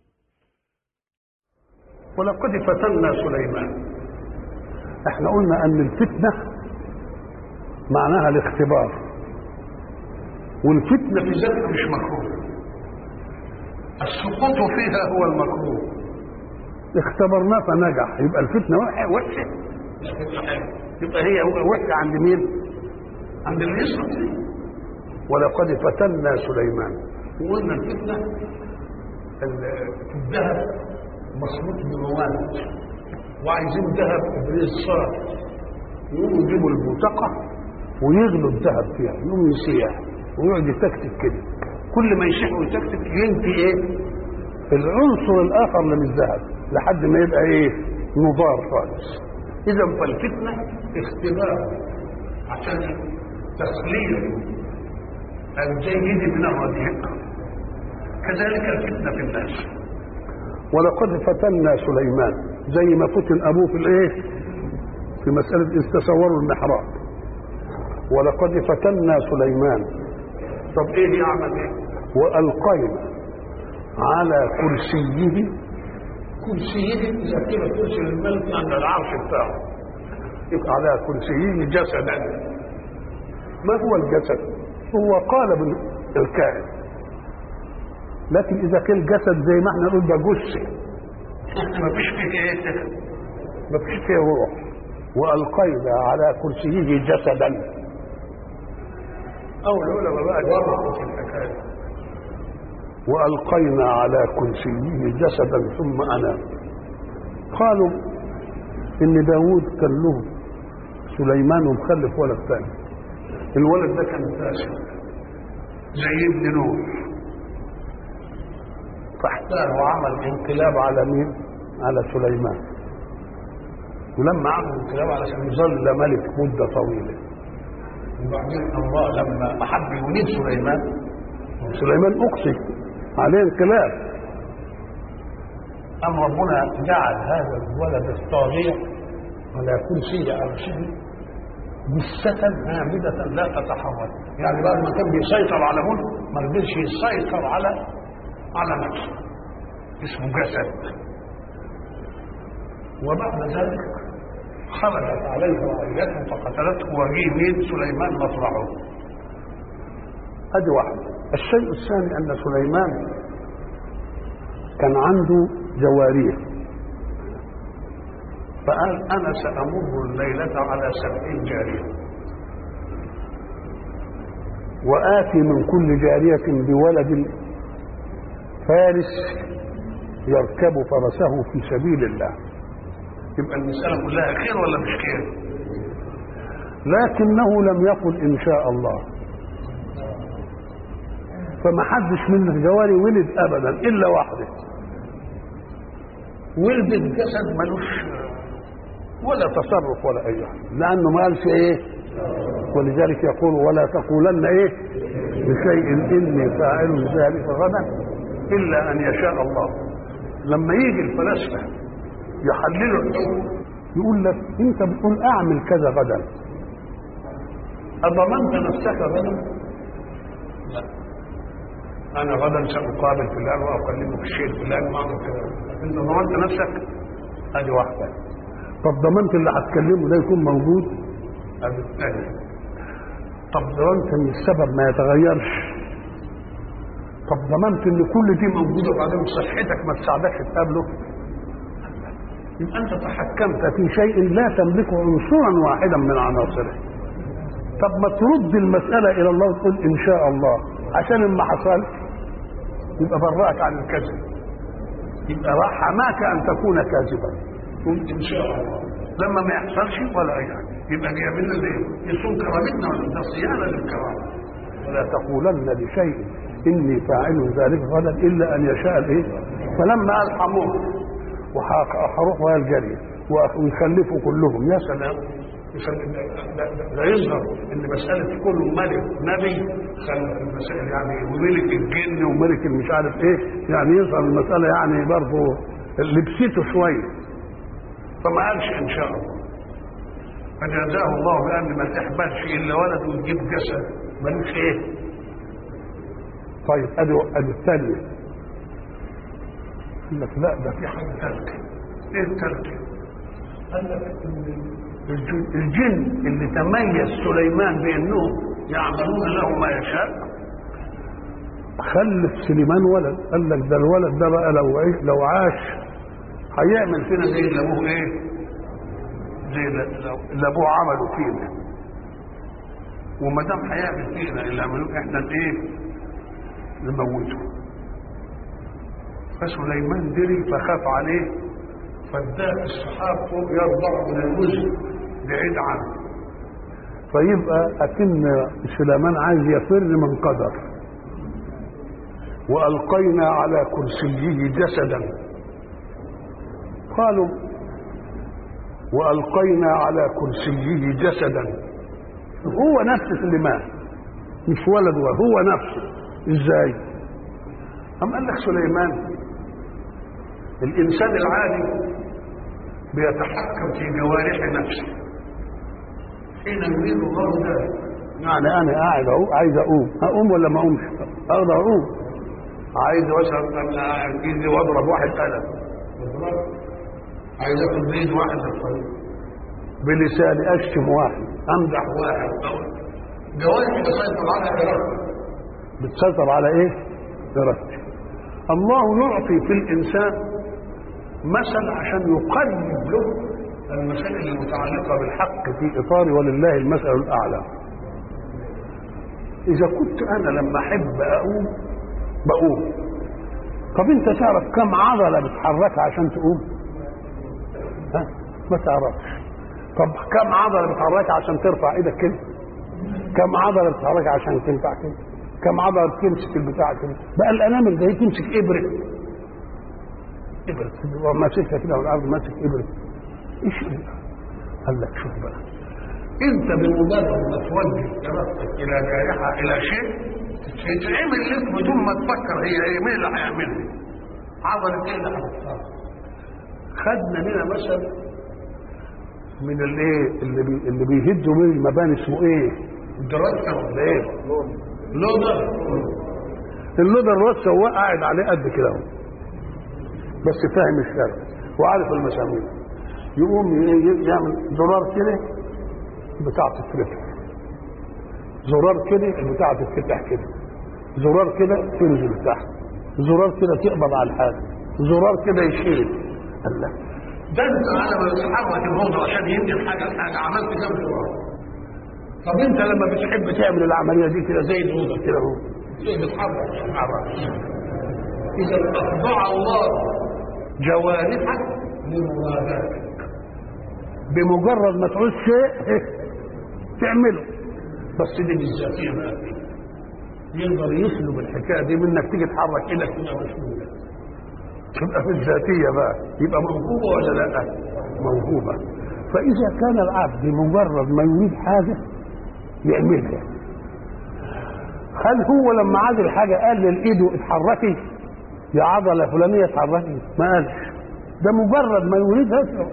ولقد فتنا سليمان. احنا قلنا ان الفتنه معناها الاختبار، والفتنة في ذاتها مش مكروه، السقوط فيها هو المكروه. اختبرناه فنجح، يبقى الفتنة وحشة، يبقى هي وحشة عند مين؟ عند اللي يسقط. ولقد فتنا سليمان. وقلنا الفتنة الذهب مخلوط بمواد وعايزين ذهب ابريز صار، يقوموا يجيبوا البوتقه ويغلوا الذهب فيها، يقوم يسيح ويقعد يتكتك كده، كل ما يسيح ويتكتك ينفي ايه؟ العنصر الاخر من الذهب لحد ما يبقى ايه؟ نضار خالص. اذا فالفتنه اختبار عشان تسليل الجيد من الرديء، كذلك الفتنه في الناس. ولقد فتنا سليمان، زي ما فتن ابوه في الايه؟ في مساله اذ تصوروا المحراب. ولقد فتنا سليمان. طب ايه يعمل ايه؟ والقينا على كرسيه، كرسيه اذا كده كرسي الملك عند العرش بتاعه، يبقى على كرسيه جسدا. ما هو الجسد؟ هو قالب الكائن، لكن اذا كان جسد زي ما احنا نقول ده جثه، ما فيش فيه ايه؟ ما فيش فيه روح. والقينا على كرسيه جسدا، او العلماء بقى جربوا في الحكايه. والقينا على كرسيه جسدا ثم انام. قالوا ان داوود كان له سليمان ومخلف ولد ثاني، الولد ده كان فاسد زي ابن نوح، فاحتار وعمل انقلاب على مين؟ على سليمان. ولما عمل انقلاب على سليمان ظل ملك مده طويله، وبعدين الله لما حب ينيب سليمان اقصي عليه انقلاب، أم ربنا جعل هذا الولد الطاغية على كرسي عرشه جثة هامدة لا تتحرك، يعني بعد ما كان بيسيطر على ملك ما قدرش يسيطر على نفسه، اسمه جسد. وبعد ذلك خرجت عليه رعيته فقتلته وجه مين؟ سليمان مطرحه. ادي واحد. الشيء الثاني ان سليمان كان عنده جواريه، فقال انا سامر الليله على 70 جاريه، واتي من كل جاريه بولد فارس يركب فرسه في سبيل الله. يبقى المساله كلها خير ولا مش خير؟ لكنه لم يقل ان شاء الله، فما حدش من الجواري ولد ابدا الا واحده، ولد الجسد ملوش ولا تصرف ولا اي حاجه، لانه ما قالش ايه. ولذلك يقول ولا تقولن ايه بشيء اني فاعل ذلك غدا الا ان يشاء الله. لما يجي الفلاسفه يحللوا الحكم يقول لك انت بتقول اعمل كذا غدا، اضمنت نفسك غدا؟ لا، انا غدا ساقابل فلان واكلمه في الشيء الفلاني واعمل كذا. انت ضمنت نفسك؟ ادي واحده. طب ضمنت اللي هتكلمه ده يكون موجود؟ ادي الثانيه. طب ضمنت ان السبب ما يتغيرش؟ طب ضمنت ان كل دي موجوده وبعدين صحتك ما تساعدكش تقابله؟ يبقى انت تحكمت في شيء لا تملكه عنصرا واحدا من عناصره. طب ما ترد المساله الى الله وتقول ان شاء الله، عشان ما حصلش يبقى برأك عن الكذب، يبقى حماك ان تكون كاذبا. قلت ان شاء الله لما ما يحصلش ولا اي حاجه، يبقى جايبين ليه؟ يصون كرامتنا ولا ده صيانه للكرامه. ولا تقولن لشيء اني فاعل ذلك غدا الا ان يشاء الايه؟ فلما قال حموه وهروح ويا الجري ويخلفوا كلهم، يا سلام، لا يظهر ان مساله كل ملك نبي خلف المسائل يعني، وملك الجن وملك مش عارف ايه، يعني يظهر المساله يعني برضه لبسته شويه، فما قالش ان شاء الله. فجازاه الله بان ما تحبلش الا ولد وتجيب جسد ملوش ايه. طيب ادي الثانيه. قال لك لا ده في حاجه ثالثه. ايه الثالثه؟ قال لك الجن اللي تميز سليمان بانهم يعملون له ما يشاء خلف سليمان ولد. قال لك ده الولد ده بقى لو عاش هيعمل فينا زي اللي ابوه ايه؟ زي اللي ابوه عمله فينا. وما دام هيعمل فينا اللي عملوه احنا ايه؟ نموته. فسليمان دري فخاف عليه، فاداه السحاب فوق يرضع من الوزن بعيد عنه. فيبقى أكن سليمان عايز يفر من قدر. وألقينا على كرسيه جسدا، قالوا وألقينا على كرسيه جسدا، هو نفس سليمان مش ولد، وهو نفسه. ازاي؟ أم قال لك سليمان الإنسان العادي بيتحكم في جوارح نفسه حين يريد الله ذلك. يعني أنا قاعد أهو عايز أقوم ولا ما أقومش؟ أقدر أقوم. عايز مثلا أنا قاعد إيدي وأضرب واحد قلم، عايز آخد بإيد واحد الطريق، بلساني أشتم واحد، أمدح واحد، جوارحي بتسيطر على إرادتي. بتسيطر على إيه؟ إرادتي. الله يعطي في الإنسان مثل عشان يقرب له المسائل المتعلقة بالحق في إطار ولله المثل الأعلى. إذا كنت أنا لما أحب أقوم بقوم، طب أنت تعرف كم عضلة بتحركها عشان تقوم؟ ها؟ ما تعرفش. طب كم عضلة بتحركها عشان ترفع إيدك كده؟ كم عضلة بتحركها عشان تنفع كده؟ كم عضلة بتمسك البتاع كده؟ بقى الأنامل ده تمسك إبرة ماسكها كده والارض ماسك ابره. ايش قال لك؟ شوف بقى، انت بمجرد ما توجه ارادتك الى جارحه الى شيء يتعمل لك بدون ما تفكر هي ايه، مين اللي هيعملها؟ عضله ايه اللي هتتصرف؟ خدنا لنا مثل من الايه اللي بيهدوا من المباني، اسمه ايه؟ الدراسه ولا ايه؟ اللودر الواد سواق قاعد عليه قد كده اهو، بس فاهم الشرع وعارف المسامير، يقوم يعمل زرار كده بتاع تتفتح، زرار كده البتاع تتفتح كده، زرار كده تنزل تحت، زرار كده تقبض على الحاجه، زرار كده يشيل. الله، ده انت على ما تتحرك الموضوع عشان ينقل الحاجه عملت كام زرار. طب انت لما بتحب تعمل العمليه دي كده زي الوضع كده اهو بتحرك. اذا اخضع الله جوارحك لمراداتك، بمجرد ما تعوز شيء تعمله. بس دي بالذاتيه بقى، يقدر يسلب الحكايه دي منك، تيجي تحرك ايدك كده مسلوبه، تبقى في الذاتيه بقى، يبقى موهوبه ولا لا؟ موهوبه. فاذا كان العبد بمجرد ما يريد حاجه يعملها، هل هو لما عاد الحاجه قال لايده اتحركي يا عضله فلانيه اتحركي؟ ما قالش، ده مجرد ما يريدها.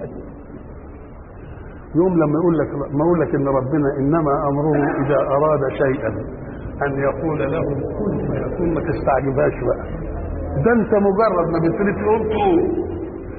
يوم لما يقول لك ان ربنا انما امره اذا اراد شيئا ان يقول له كن فيكون، ما تستعجبهاش بقى. ده انت مجرد ما بتريد تقوم تقوم،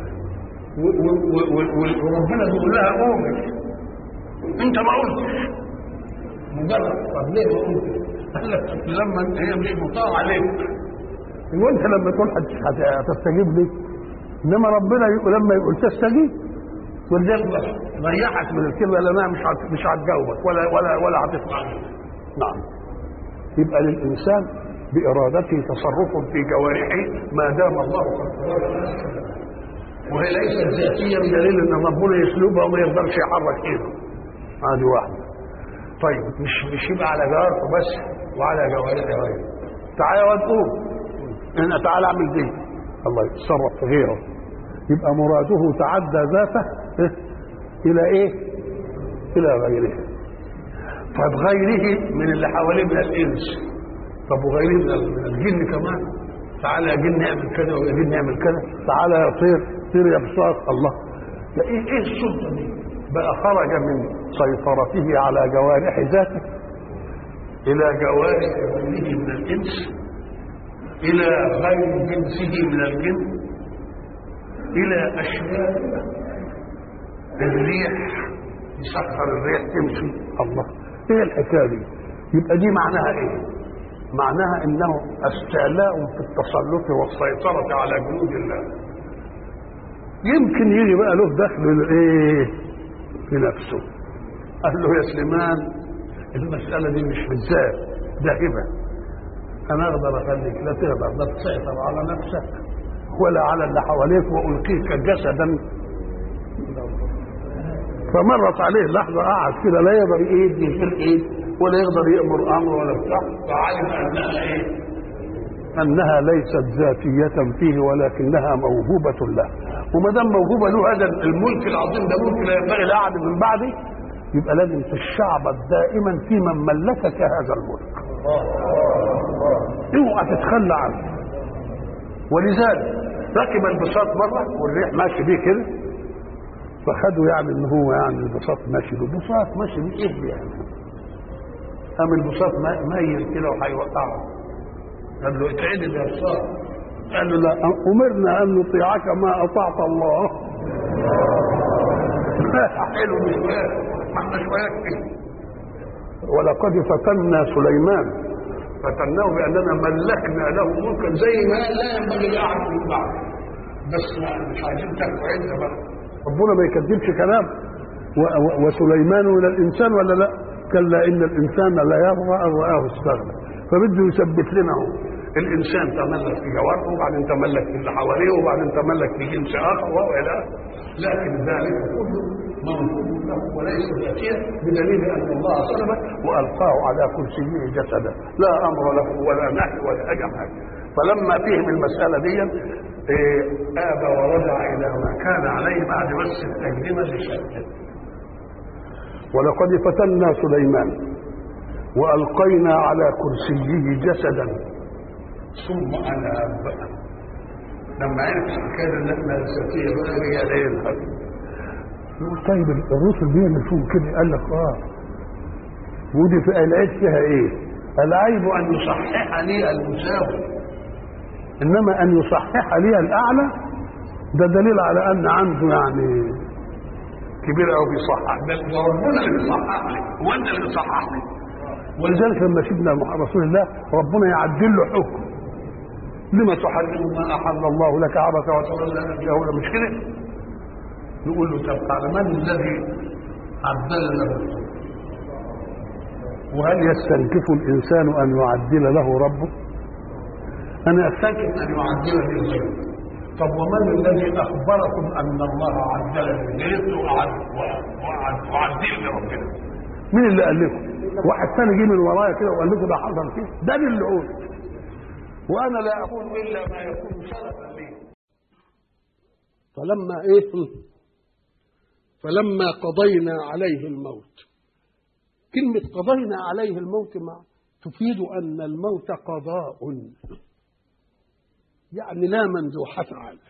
وربنا بيقول لها قومي، انت ما قلتش. مجرد طب ليه ما قلتش؟ قال لك لما هي مش مطاع عليك، وانت لما تقول هتستجيب لي، انما ربنا لما يقول تستجيب، ولذلك ضيعك من الكلمه لانها مش هتجاوبك ولا هتسمع. نعم. يبقى للانسان بارادته تصرف في جوارحه ما دام الله قد، وهي ليست ذاتيه بدليل ان ربنا يسلبها وما يقدرش يحرك ايده. هذه واحده. طيب مش يبقى على جوارحه بس وعلى جوارحه غيره. تعالى يا واد قوم، انا تعالى اعمل دي، الله يتصرف في غيره. يبقى مراده تعدى ذاته الى ايه؟ الى غيره. طب غيره من اللي حواليه من الانس، طب وغيره من الجن كمان، تعالى يا جن اعمل كذا ويا جن اعمل كذا، تعالى يا طير يا بساط. الله، ده ايه السلطه دي؟ بقى خرج من سيطرته على جوارح ذاته الى جوارح غيره من الانس، الى غير جنسه من الجن، الى اشياء الريح، يسخر الريح تمشي. الله، ايه الحكايه دي؟ يبقى دي معناها ايه؟ معناها انه استعلاء في التسلط والسيطره على جنود الله. يمكن يجي بقى له دخل ايه في نفسه، قال له يا سليمان المساله دي مش بالذات، ده هبه، انا اقدر اخليك لا تقدر لا تسيطر على نفسك ولا على اللي حواليك، والقيك جسدا. فمرت عليه لحظه قعد كده لا يقدر يشيل ايد ولا يقدر يامر امر ولا بتاع، فعلم انها انها ليست ذاتيه فيه ولكنها موهوبه له. وما دام موهوبه له هذا الملك العظيم ده ملك لا ينبغي لاحد من بعده، يبقى لازم تشعبط دائما في من ملكك هذا الملك. اوعى تتخلى عنه. ولذلك ركب البساط مره والريح ماشي بيه كده، فخدوا يعني ان هو يعني البساط ماشي بيه، البساط ماشي بيه ايه يعني؟ قام البساط ميل كده وهيوقعه. قال له اتعدل يا بساط. قال له لا، امرنا ان نطيعك ما اطعت الله. حلو مش ما احنا شويه كده. ولقد فتنا سليمان فتناه باننا ملكنا له ملكا زي ما لا ينبغي لاحد من بعد. بس مش عايزين تاكلوا عزه بقى. ربنا ما يكذبش كلام. وسليمان من الانسان ولا لا؟ كلا ان الانسان لا يرضى ان رآه استغنى. فبده يثبت لنا هو الانسان تملك في جوارحه وبعدين تملك في اللي حواليه وبعدين تملك في جنس اخر والى اخره. لكن ذلك كله موجود له وليس ذاتيا، بدليل ان الله صلبه والقاه على كرسيه جسدا لا امر له ولا نهي ولا اي حاجه. فلما فهم المساله دي آب ورجع الى ما كان عليه بعد بس التجربه لشده. ولقد فتنا سليمان والقينا على كرسيه جسدا ثم اناب. لما عرف الحكايه ان احنا ذاتيه بقى رجع ايه؟ يقول طيب الرسل دي اللي كده قال لك ودي في العيب فيها ايه؟ العيب ان يصحح لي المساوي، انما ان يصحح لي الاعلى ده دليل على ان عنده يعني كبير قوي بيصحح. ده ربنا اللي بيصحح لي، هو انت اللي بتصحح لي. ولذلك لما سيدنا رسول الله ربنا يعدل له حكم، لما تحرم ما احل الله لك عبث وتولى الجهول، مش كده؟ يقول له طب تعالى من الذي عدل له؟ وهل يستنكف الانسان ان يعدل له ربه؟ انا استنكف ان يعدل لي غيره. طب ومن الذي اخبركم ان الله عدل لي غيره وعدل لربنا؟ مين اللي قال لكم؟ واحد ثاني جه من ورايا كده وقال لكم ده حصل فيه؟ ده اللي قلت، وانا لا اقول الا ما يكون شرفا لي. فلما قضينا عليه الموت، كلمة قضينا عليه الموت تفيد أن الموت قضاء، يعني لا مندوحة عنه،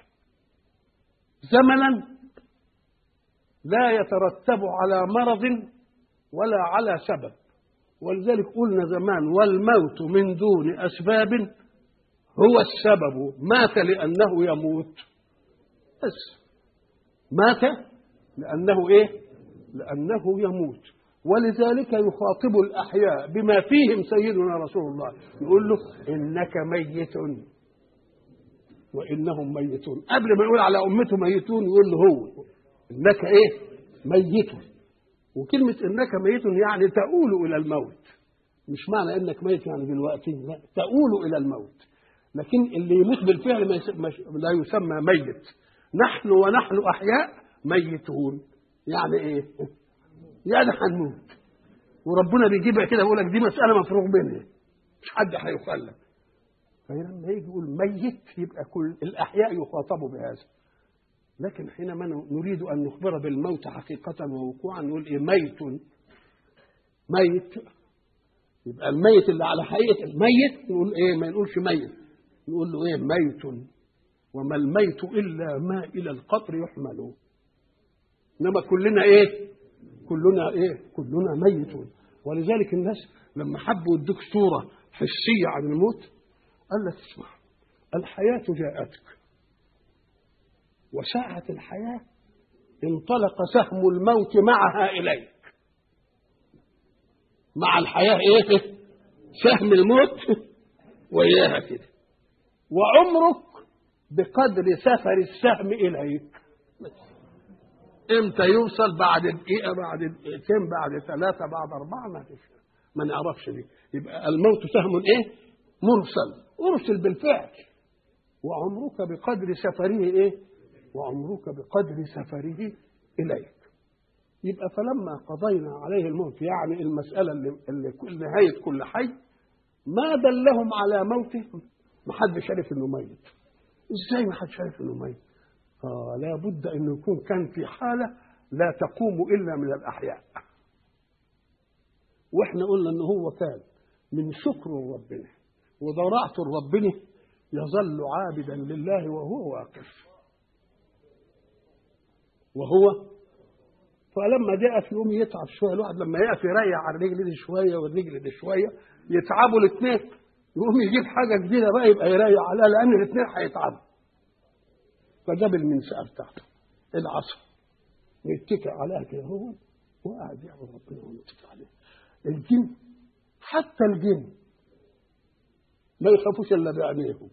زمنا لا يترتب على مرض ولا على سبب. ولذلك قلنا زمان والموت من دون أسباب هو السبب. مات لأنه يموت، بس مات لأنه إيه؟ لأنه يموت. ولذلك يخاطب الأحياء بما فيهم سيدنا رسول الله، يقول له إنك ميت وإنهم ميتون. قبل ما يقول على أمته ميتون يقول له هو إنك إيه؟ ميت. وكلمة إنك ميت يعني تؤول إلى الموت، مش معنى إنك ميت يعني دلوقتي، لا، تؤول إلى الموت. لكن اللي يموت بالفعل لا يسمى ميت. نحن ونحن أحياء ميتون، يعني إيه؟ يعني هنموت. وربنا بيجيبها كده يقول لك دي مسألة مفروغ منها، مش حد هيخلف. فلما يجي يقول ميت يبقى كل الأحياء يخاطبوا بهذا. لكن حينما نريد أن نخبر بالموت حقيقة ووقوعا نقول إيه؟ ميت. ميت يبقى الميت اللي على حقيقة الميت نقول إيه؟ ما نقولش ميت، نقول له إيه؟ ميت. وما الميت إلا ما إلى القطر يحمل. إنما كلنا إيه؟ كلنا إيه؟ كلنا ميتون. ولذلك الناس لما حبوا يدوك صورة حسية عن الموت قال لك اسمع، الحياة جاءتك وساعة الحياة انطلق سهم الموت معها إليك. مع الحياة إيه؟ سهم الموت وإياها كده. وعمرك بقدر سفر السهم إليك. امتى يوصل؟ بعد دقيقة، بعد دقيقتين، بعد ثلاثة، بعد أربعة، ما نعرفش دي. يبقى الموت سهم إيه؟ مرسل، أرسل بالفعل. وعمرك بقدر سفره إيه؟ وعمرك بقدر سفره إليك. يبقى فلما قضينا عليه الموت، يعني المسألة اللي كل نهاية كل حي، ما دلهم على موته، ما حدش عرف إنه ميت. إزاي ما حدش عرف إنه ميت؟ لا بد إنه يكون كان في حالة لا تقوم إلا من الأحياء. وإحنا قلنا إنه هو كان من شكر ربنا وضراعة ربنا يظل عابدا لله وهو واقف. فلما جاء في يوم يتعب شويه، الواحد لما يقف يريح على الرجل دي شويه والرجل دي شويه، يتعبوا الاثنين، يقوم يجيب حاجه جديده بقى يبقى يريح عليها، لان الاثنين هيتعبوا. فجاب المنسأة بتاعته العصا ويتكئ عليها كده هو وقاعد يعبد ربنا ويتكئ عليه. الجن، حتى الجن ما يخافوش الا بعينيهم،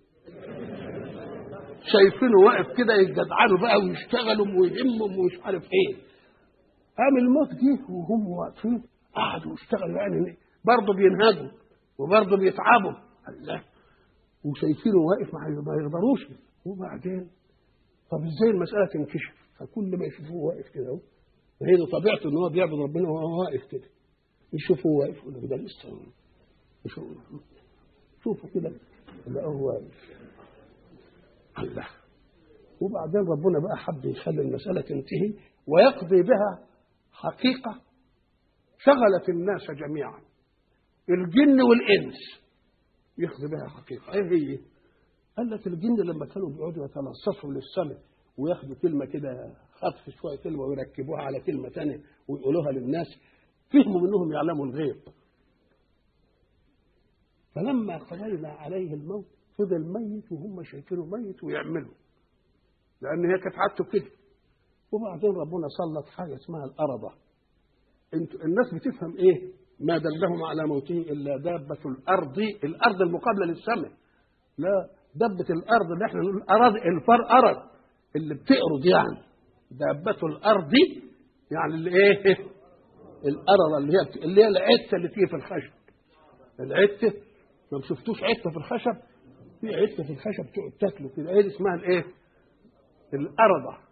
شايفينه واقف كده يتجدعنوا بقى ويشتغلوا ويهمهم ومش عارف ايه. قام الموت جه وهم واقفين قعدوا يشتغلوا، يعني برضه بينهجوا وبرضه بيتعبوا الله، وشايفينه واقف ما يقدروش. وبعدين طب ازاي المساله تنكشف؟ فكل ما يشوفوه واقف كده اهو، هي دي طبيعته ان هو بيعبد ربنا وهو واقف كده، يشوفوه واقف يقول لك ده لسه، شوفوا كده لا هو واقف الله. وبعدين ربنا بقى حب يخلي المساله تنتهي ويقضي بها حقيقة شغلت الناس جميعا، الجن والإنس، يقضي بها حقيقة. ايه هي؟ قال لك الجن لما كانوا بيقعدوا يتلصصوا للسمع وياخدوا كلمة كده خطف شوية كلمة ويركبوها على كلمة ثانية ويقولوها للناس، فهموا منهم يعلموا الغيب. فلما قضينا عليه الموت فضل ميت وهم شايفينه ميت ويعملوا، لأن هي كانت عادته كده. وبعدين ربنا سلط حاجة اسمها الأرضة. الناس بتفهم إيه؟ ما دلهم على موته إلا دابة الأرض، الأرض المقابلة للسماء، لا دابة الأرض اللي احنا نقول أرض، الفار أرض اللي بتقرض، يعني دابة الأرض يعني اللي إيه؟ الأرض اللي هي العتة اللي تيجي في الخشب. العتة ما شفتوش عتة في الخشب؟ في عتة في الخشب تقعد تاكله كده، إيه اسمها الإيه؟ الأرضة.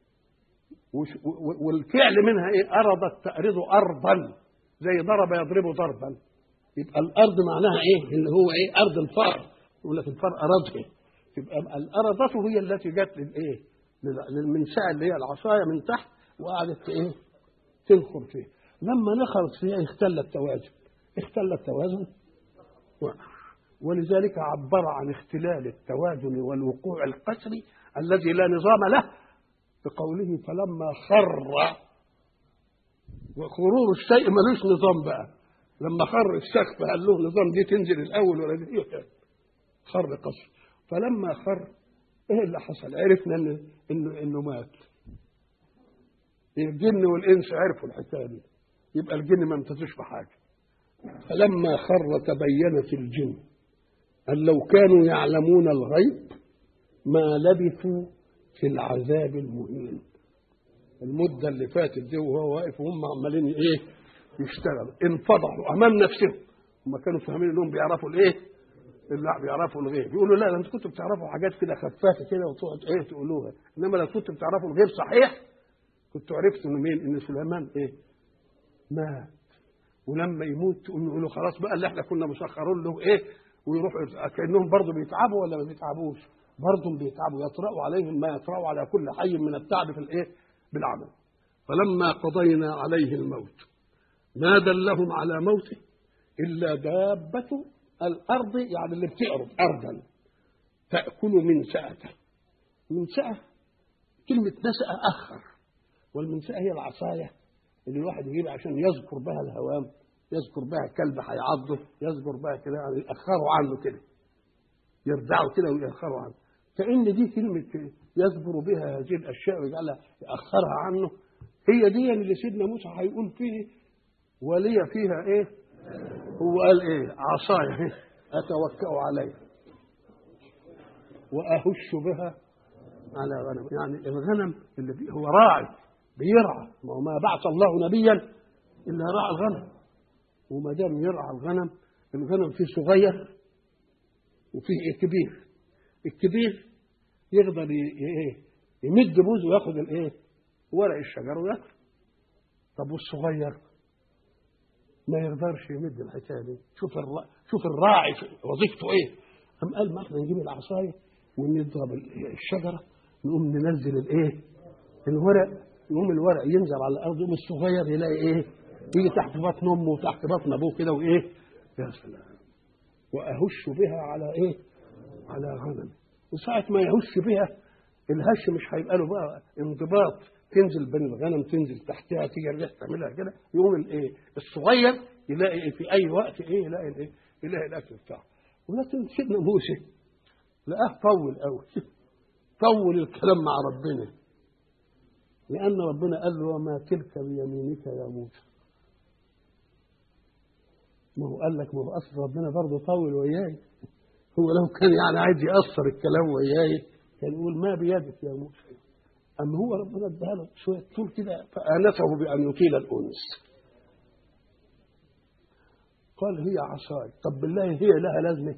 والفعل منها ايه؟ أرضت تأرض أرضا، زي ضرب يضرب ضربا. يبقى الأرض معناها ايه؟ اللي هو ايه؟ أرض الفار، يقول لك الفار أرضه. يبقى الأرضة هي التي جت للايه؟ للمنشأة اللي هي العصاية من تحت وقعدت ايه؟ تنخر فيه. لما نخرت فيها اختل التوازن ولذلك عبر عن اختلال التوازن والوقوع القسري الذي لا نظام له بقوله فلما خر. وخرور الشيء ملوش نظام بقى، لما خر السقف قال له نظام، دي تنزل الاول ولا دي خر قصر. فلما خر ايه اللي حصل؟ عرفنا انه مات. الجن والانس عرفوا الحكايه دي، يبقى الجن ما امتازوش بحاجه. فلما خر تبينت الجن ان لو كانوا يعلمون الغيب ما لبثوا في العذاب المهين. المدة اللي فاتت دي وهو واقف وهم عمالين ايه؟ يشتغلوا، انفضحوا امام نفسهم. هم كانوا فاهمين انهم بيعرفوا الايه؟ لا بيعرفوا الغيب. يقولوا لا انتوا كنتوا بتعرفوا حاجات كده خفافه كده وتقعد ايه تقولوها، انما لو كنتوا بتعرفوا الغيب صحيح كنتوا عرفتوا ان مين؟ ان سليمان ايه؟ مات. ولما يموت يقولوا خلاص بقى اللي احنا كنا مسخرون له ايه؟ ويروحوا كانهم برضه بيتعبوا ولا ما بيتعبوش؟ برضه بيتعبوا، يطرأوا عليهم ما يطرأوا على كل حي من التعب في الايه؟ بالعمل. فلما قضينا عليه الموت ما دلهم على موته الا دابة الارض، يعني اللي بتعرض ارضا تأكل منسأته. منسأة كلمة نسأ اخر، والمنسأة هي العصاية اللي الواحد يجيبها عشان يذكر بها الهوام، يذكر بها كلب هيعضه، يذكر بها كده يعني يأخروا عنه كده، يرجعوا كده ويأخروا عنه. فإن دي كلمة يذكر بها هذه الأشياء ويجعلها يأخرها عنه، هي دي اللي سيدنا موسى هيقول فيه ولي فيها إيه؟ هو قال إيه؟ عصاي أتوكأ عليها وأهش بها على غنم. يعني الغنم اللي هو راعي بيرعى، ما بعث الله نبيا إلا راعى الغنم. وما دام يرعى الغنم، الغنم فيه صغير وفيه إيه؟ كبير. الكبير يقدر يمد بوزه وياخد ورق الشجر وياكل. طب والصغير ما يقدرش يمد الحكايه دي. شوف الراعي وظيفته ايه. قام قال ما احنا نجيب العصايه ونضرب الشجره، نقوم ننزل الورق، يقوم الورق ينزل على الارض، يقوم الصغير يلاقي يجي تحت بطن امه وتحت بطن ابوه كده يا سلام. واهش بها على غنم. وساعه ما يهش بها الهش مش هيبقى له بقى انضباط، تنزل بين الغنم تنزل تحتها تيجي الريح تعملها كده، يقوم الصغير يلاقي في اي وقت يلاقي الاكل بتاعه. ولكن سيدنا موسى لقاه طول قوي، طول الكلام مع ربنا، لان ربنا قال له وما تلك بيمينك يا موسى. ما هو قال لك ما هو اصل ربنا برضه طول وياي. هو لو كان يعني عايز يأثر الكلام وياي كان يقول ما بيدك يا موسى. أما هو ربنا اداها له شوية طول كده فآنسه بأن يطيل الأنس. قال هي عصاي. طب بالله هي لها لازمة؟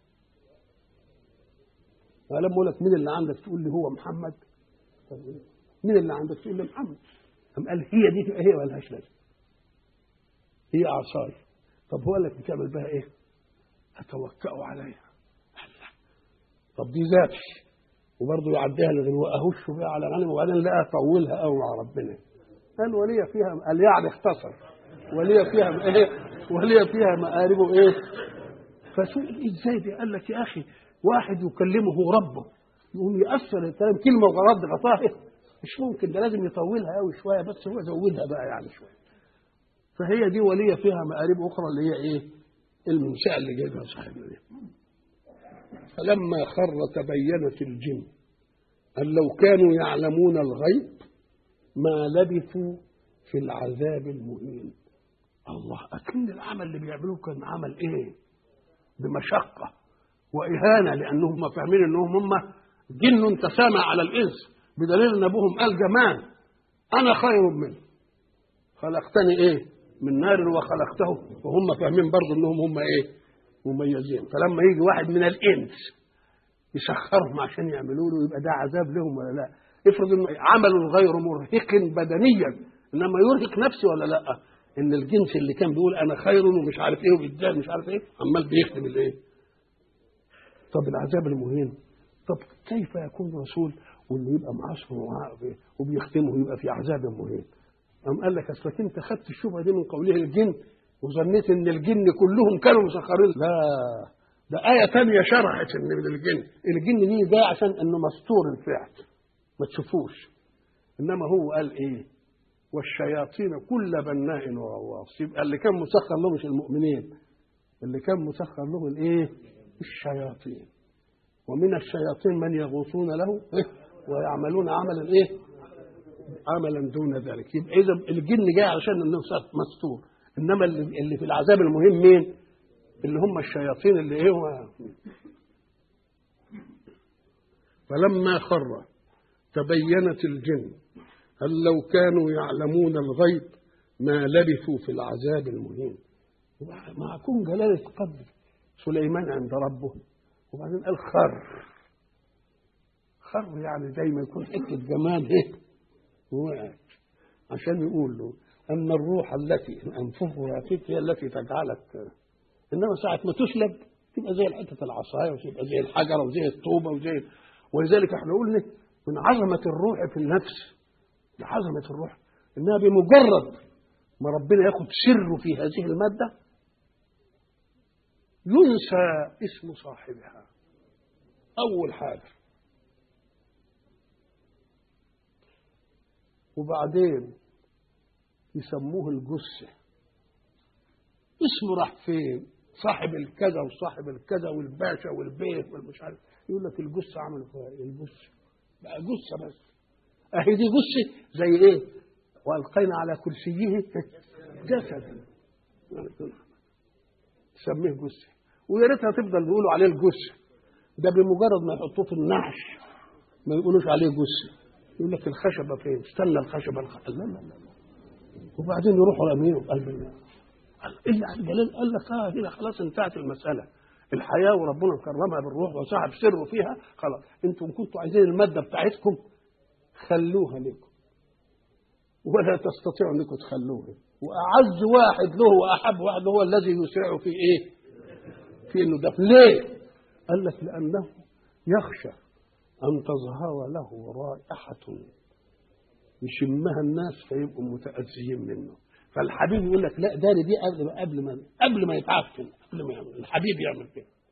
لما أقول لك مين اللي عندك تقول لي هو محمد؟ مين اللي عندك تقول لي محمد؟ قام قال هي دي هي ولا لهاش لازمة؟ هي عصاي. طب هو لك بتعمل بها ايه؟ أتوكأ عليها. طب دي ذاتي وبرضه يعديها لغيره واهش بها على غنم، وبعدين لقى طولها قوي مع ربنا. قال ولي فيها قال يعني اختصر ولي فيها مآربه فسئل ازاي دي؟ قال لك يا اخي واحد يكلمه ربه يقوم يأثر الكلام كلمه ورد غطاه، مش ممكن، ده لازم يطولها قوي شويه، بس هو زودها بقى يعني شويه. فهي دي ولي فيها مآرب اخرى اللي هي المنشأ اللي جايبها صاحبنا دي. فلما خر تبينت الجن أن لو كانوا يعلمون الغيب ما لبثوا في العذاب المهين. الله، أكن العمل اللي بيعملوه كان عمل بمشقة وإهانة، لأنهم فاهمين أنهم هم جن تسامى على الإنس، بدليل أن أبوهم قال جمال أنا خير منه خلقتني من نار وخلقته، وهم فاهمين برضه أنهم هم مميزين. فلما يجي واحد من الإنس يسخرهم عشان يعملوا له يبقى ده عذاب لهم ولا لا؟ افرض انه عمل غير مرهق بدنيا انما يرهق نفسه ولا لا؟ ان الجنس اللي كان بيقول انا خير ومش عارف وبيدعي مش عارف عمال بيخدم طب العذاب المهين. طب كيف يكون رسول واللي يبقى معاصره وبيخدمه يبقى في عذاب مهين؟ قام قال لك اصلك انت خدت الشبهه دي من قوله الجن وظنيت ان الجن كلهم كانوا مسخرين. لا، ده آية تانية شرحت ان من الجن دي ده عشان انه مستور الفعل ما تشوفوش، انما هو قال والشياطين كل بناء وغواص. يبقى اللي كان مسخر لهم مش المؤمنين، اللي كان مسخر لهم الشياطين. ومن الشياطين من يغوصون له ويعملون عملا عملا دون ذلك. يبقى اذا الجن جاي عشان انه مستور، انما اللي في العذاب المهم مين؟ اللي هم الشياطين اللي فلما خر تبينت الجن أن لو كانوا يعلمون الغيب ما لبثوا في العذاب المهين. مع كون جلالة قدر سليمان عند ربه، وبعدين قال خر يعني زي ما يكون حته جمال وقعت، عشان يقول له أن الروح التي أنفخها فيك هي التي تجعلك، إنما ساعة ما تسلب تبقى زي حتة العصاية وتبقى زي الحجرة وزي الطوبة ولذلك احنا قلنا من عظمة الروح في النفس، عظمة الروح إنها بمجرد ما ربنا ياخد سره في هذه المادة ينسى اسم صاحبها أول حاجة، وبعدين يسموه الجثة. اسمه راح فين؟ صاحب الكذا وصاحب الكذا والباشا والبيت والمش عارف، يقول لك الجثة عملوا فيها الجثة بقى جثة بس. اهي دي جثة زي والقينا على كرسيه جسدا تسميه جثة، ويا ريتها تفضل بيقولوا عليه الجثة ده، بمجرد ما يحطوه في النعش ما يقولوش عليه جثة، يقول لك الخشبة فين؟ استنى الخشبة لا وبعدين يروحوا رامينه في قلب النار. إلا الجلال قال لك هنا خلاص انتهت المسألة. الحياه وربنا كرمها بالروح وصاحب سره فيها، خلاص انتم كنتوا عايزين الماده بتاعتكم خلوها لكم ولا تستطيعوا انكم تخلوها. واعز واحد له واحب واحد هو الذي يسرع في ايه؟ في انه ده ليه؟ قال لك لانه يخشى ان تظهر له رائحه يشمها الناس فيبقوا متاذيين منه. فالحبيب يقول لك لا داري دي قبل ما يتعفن، قبل ما يعمل الحبيب يعمل كده.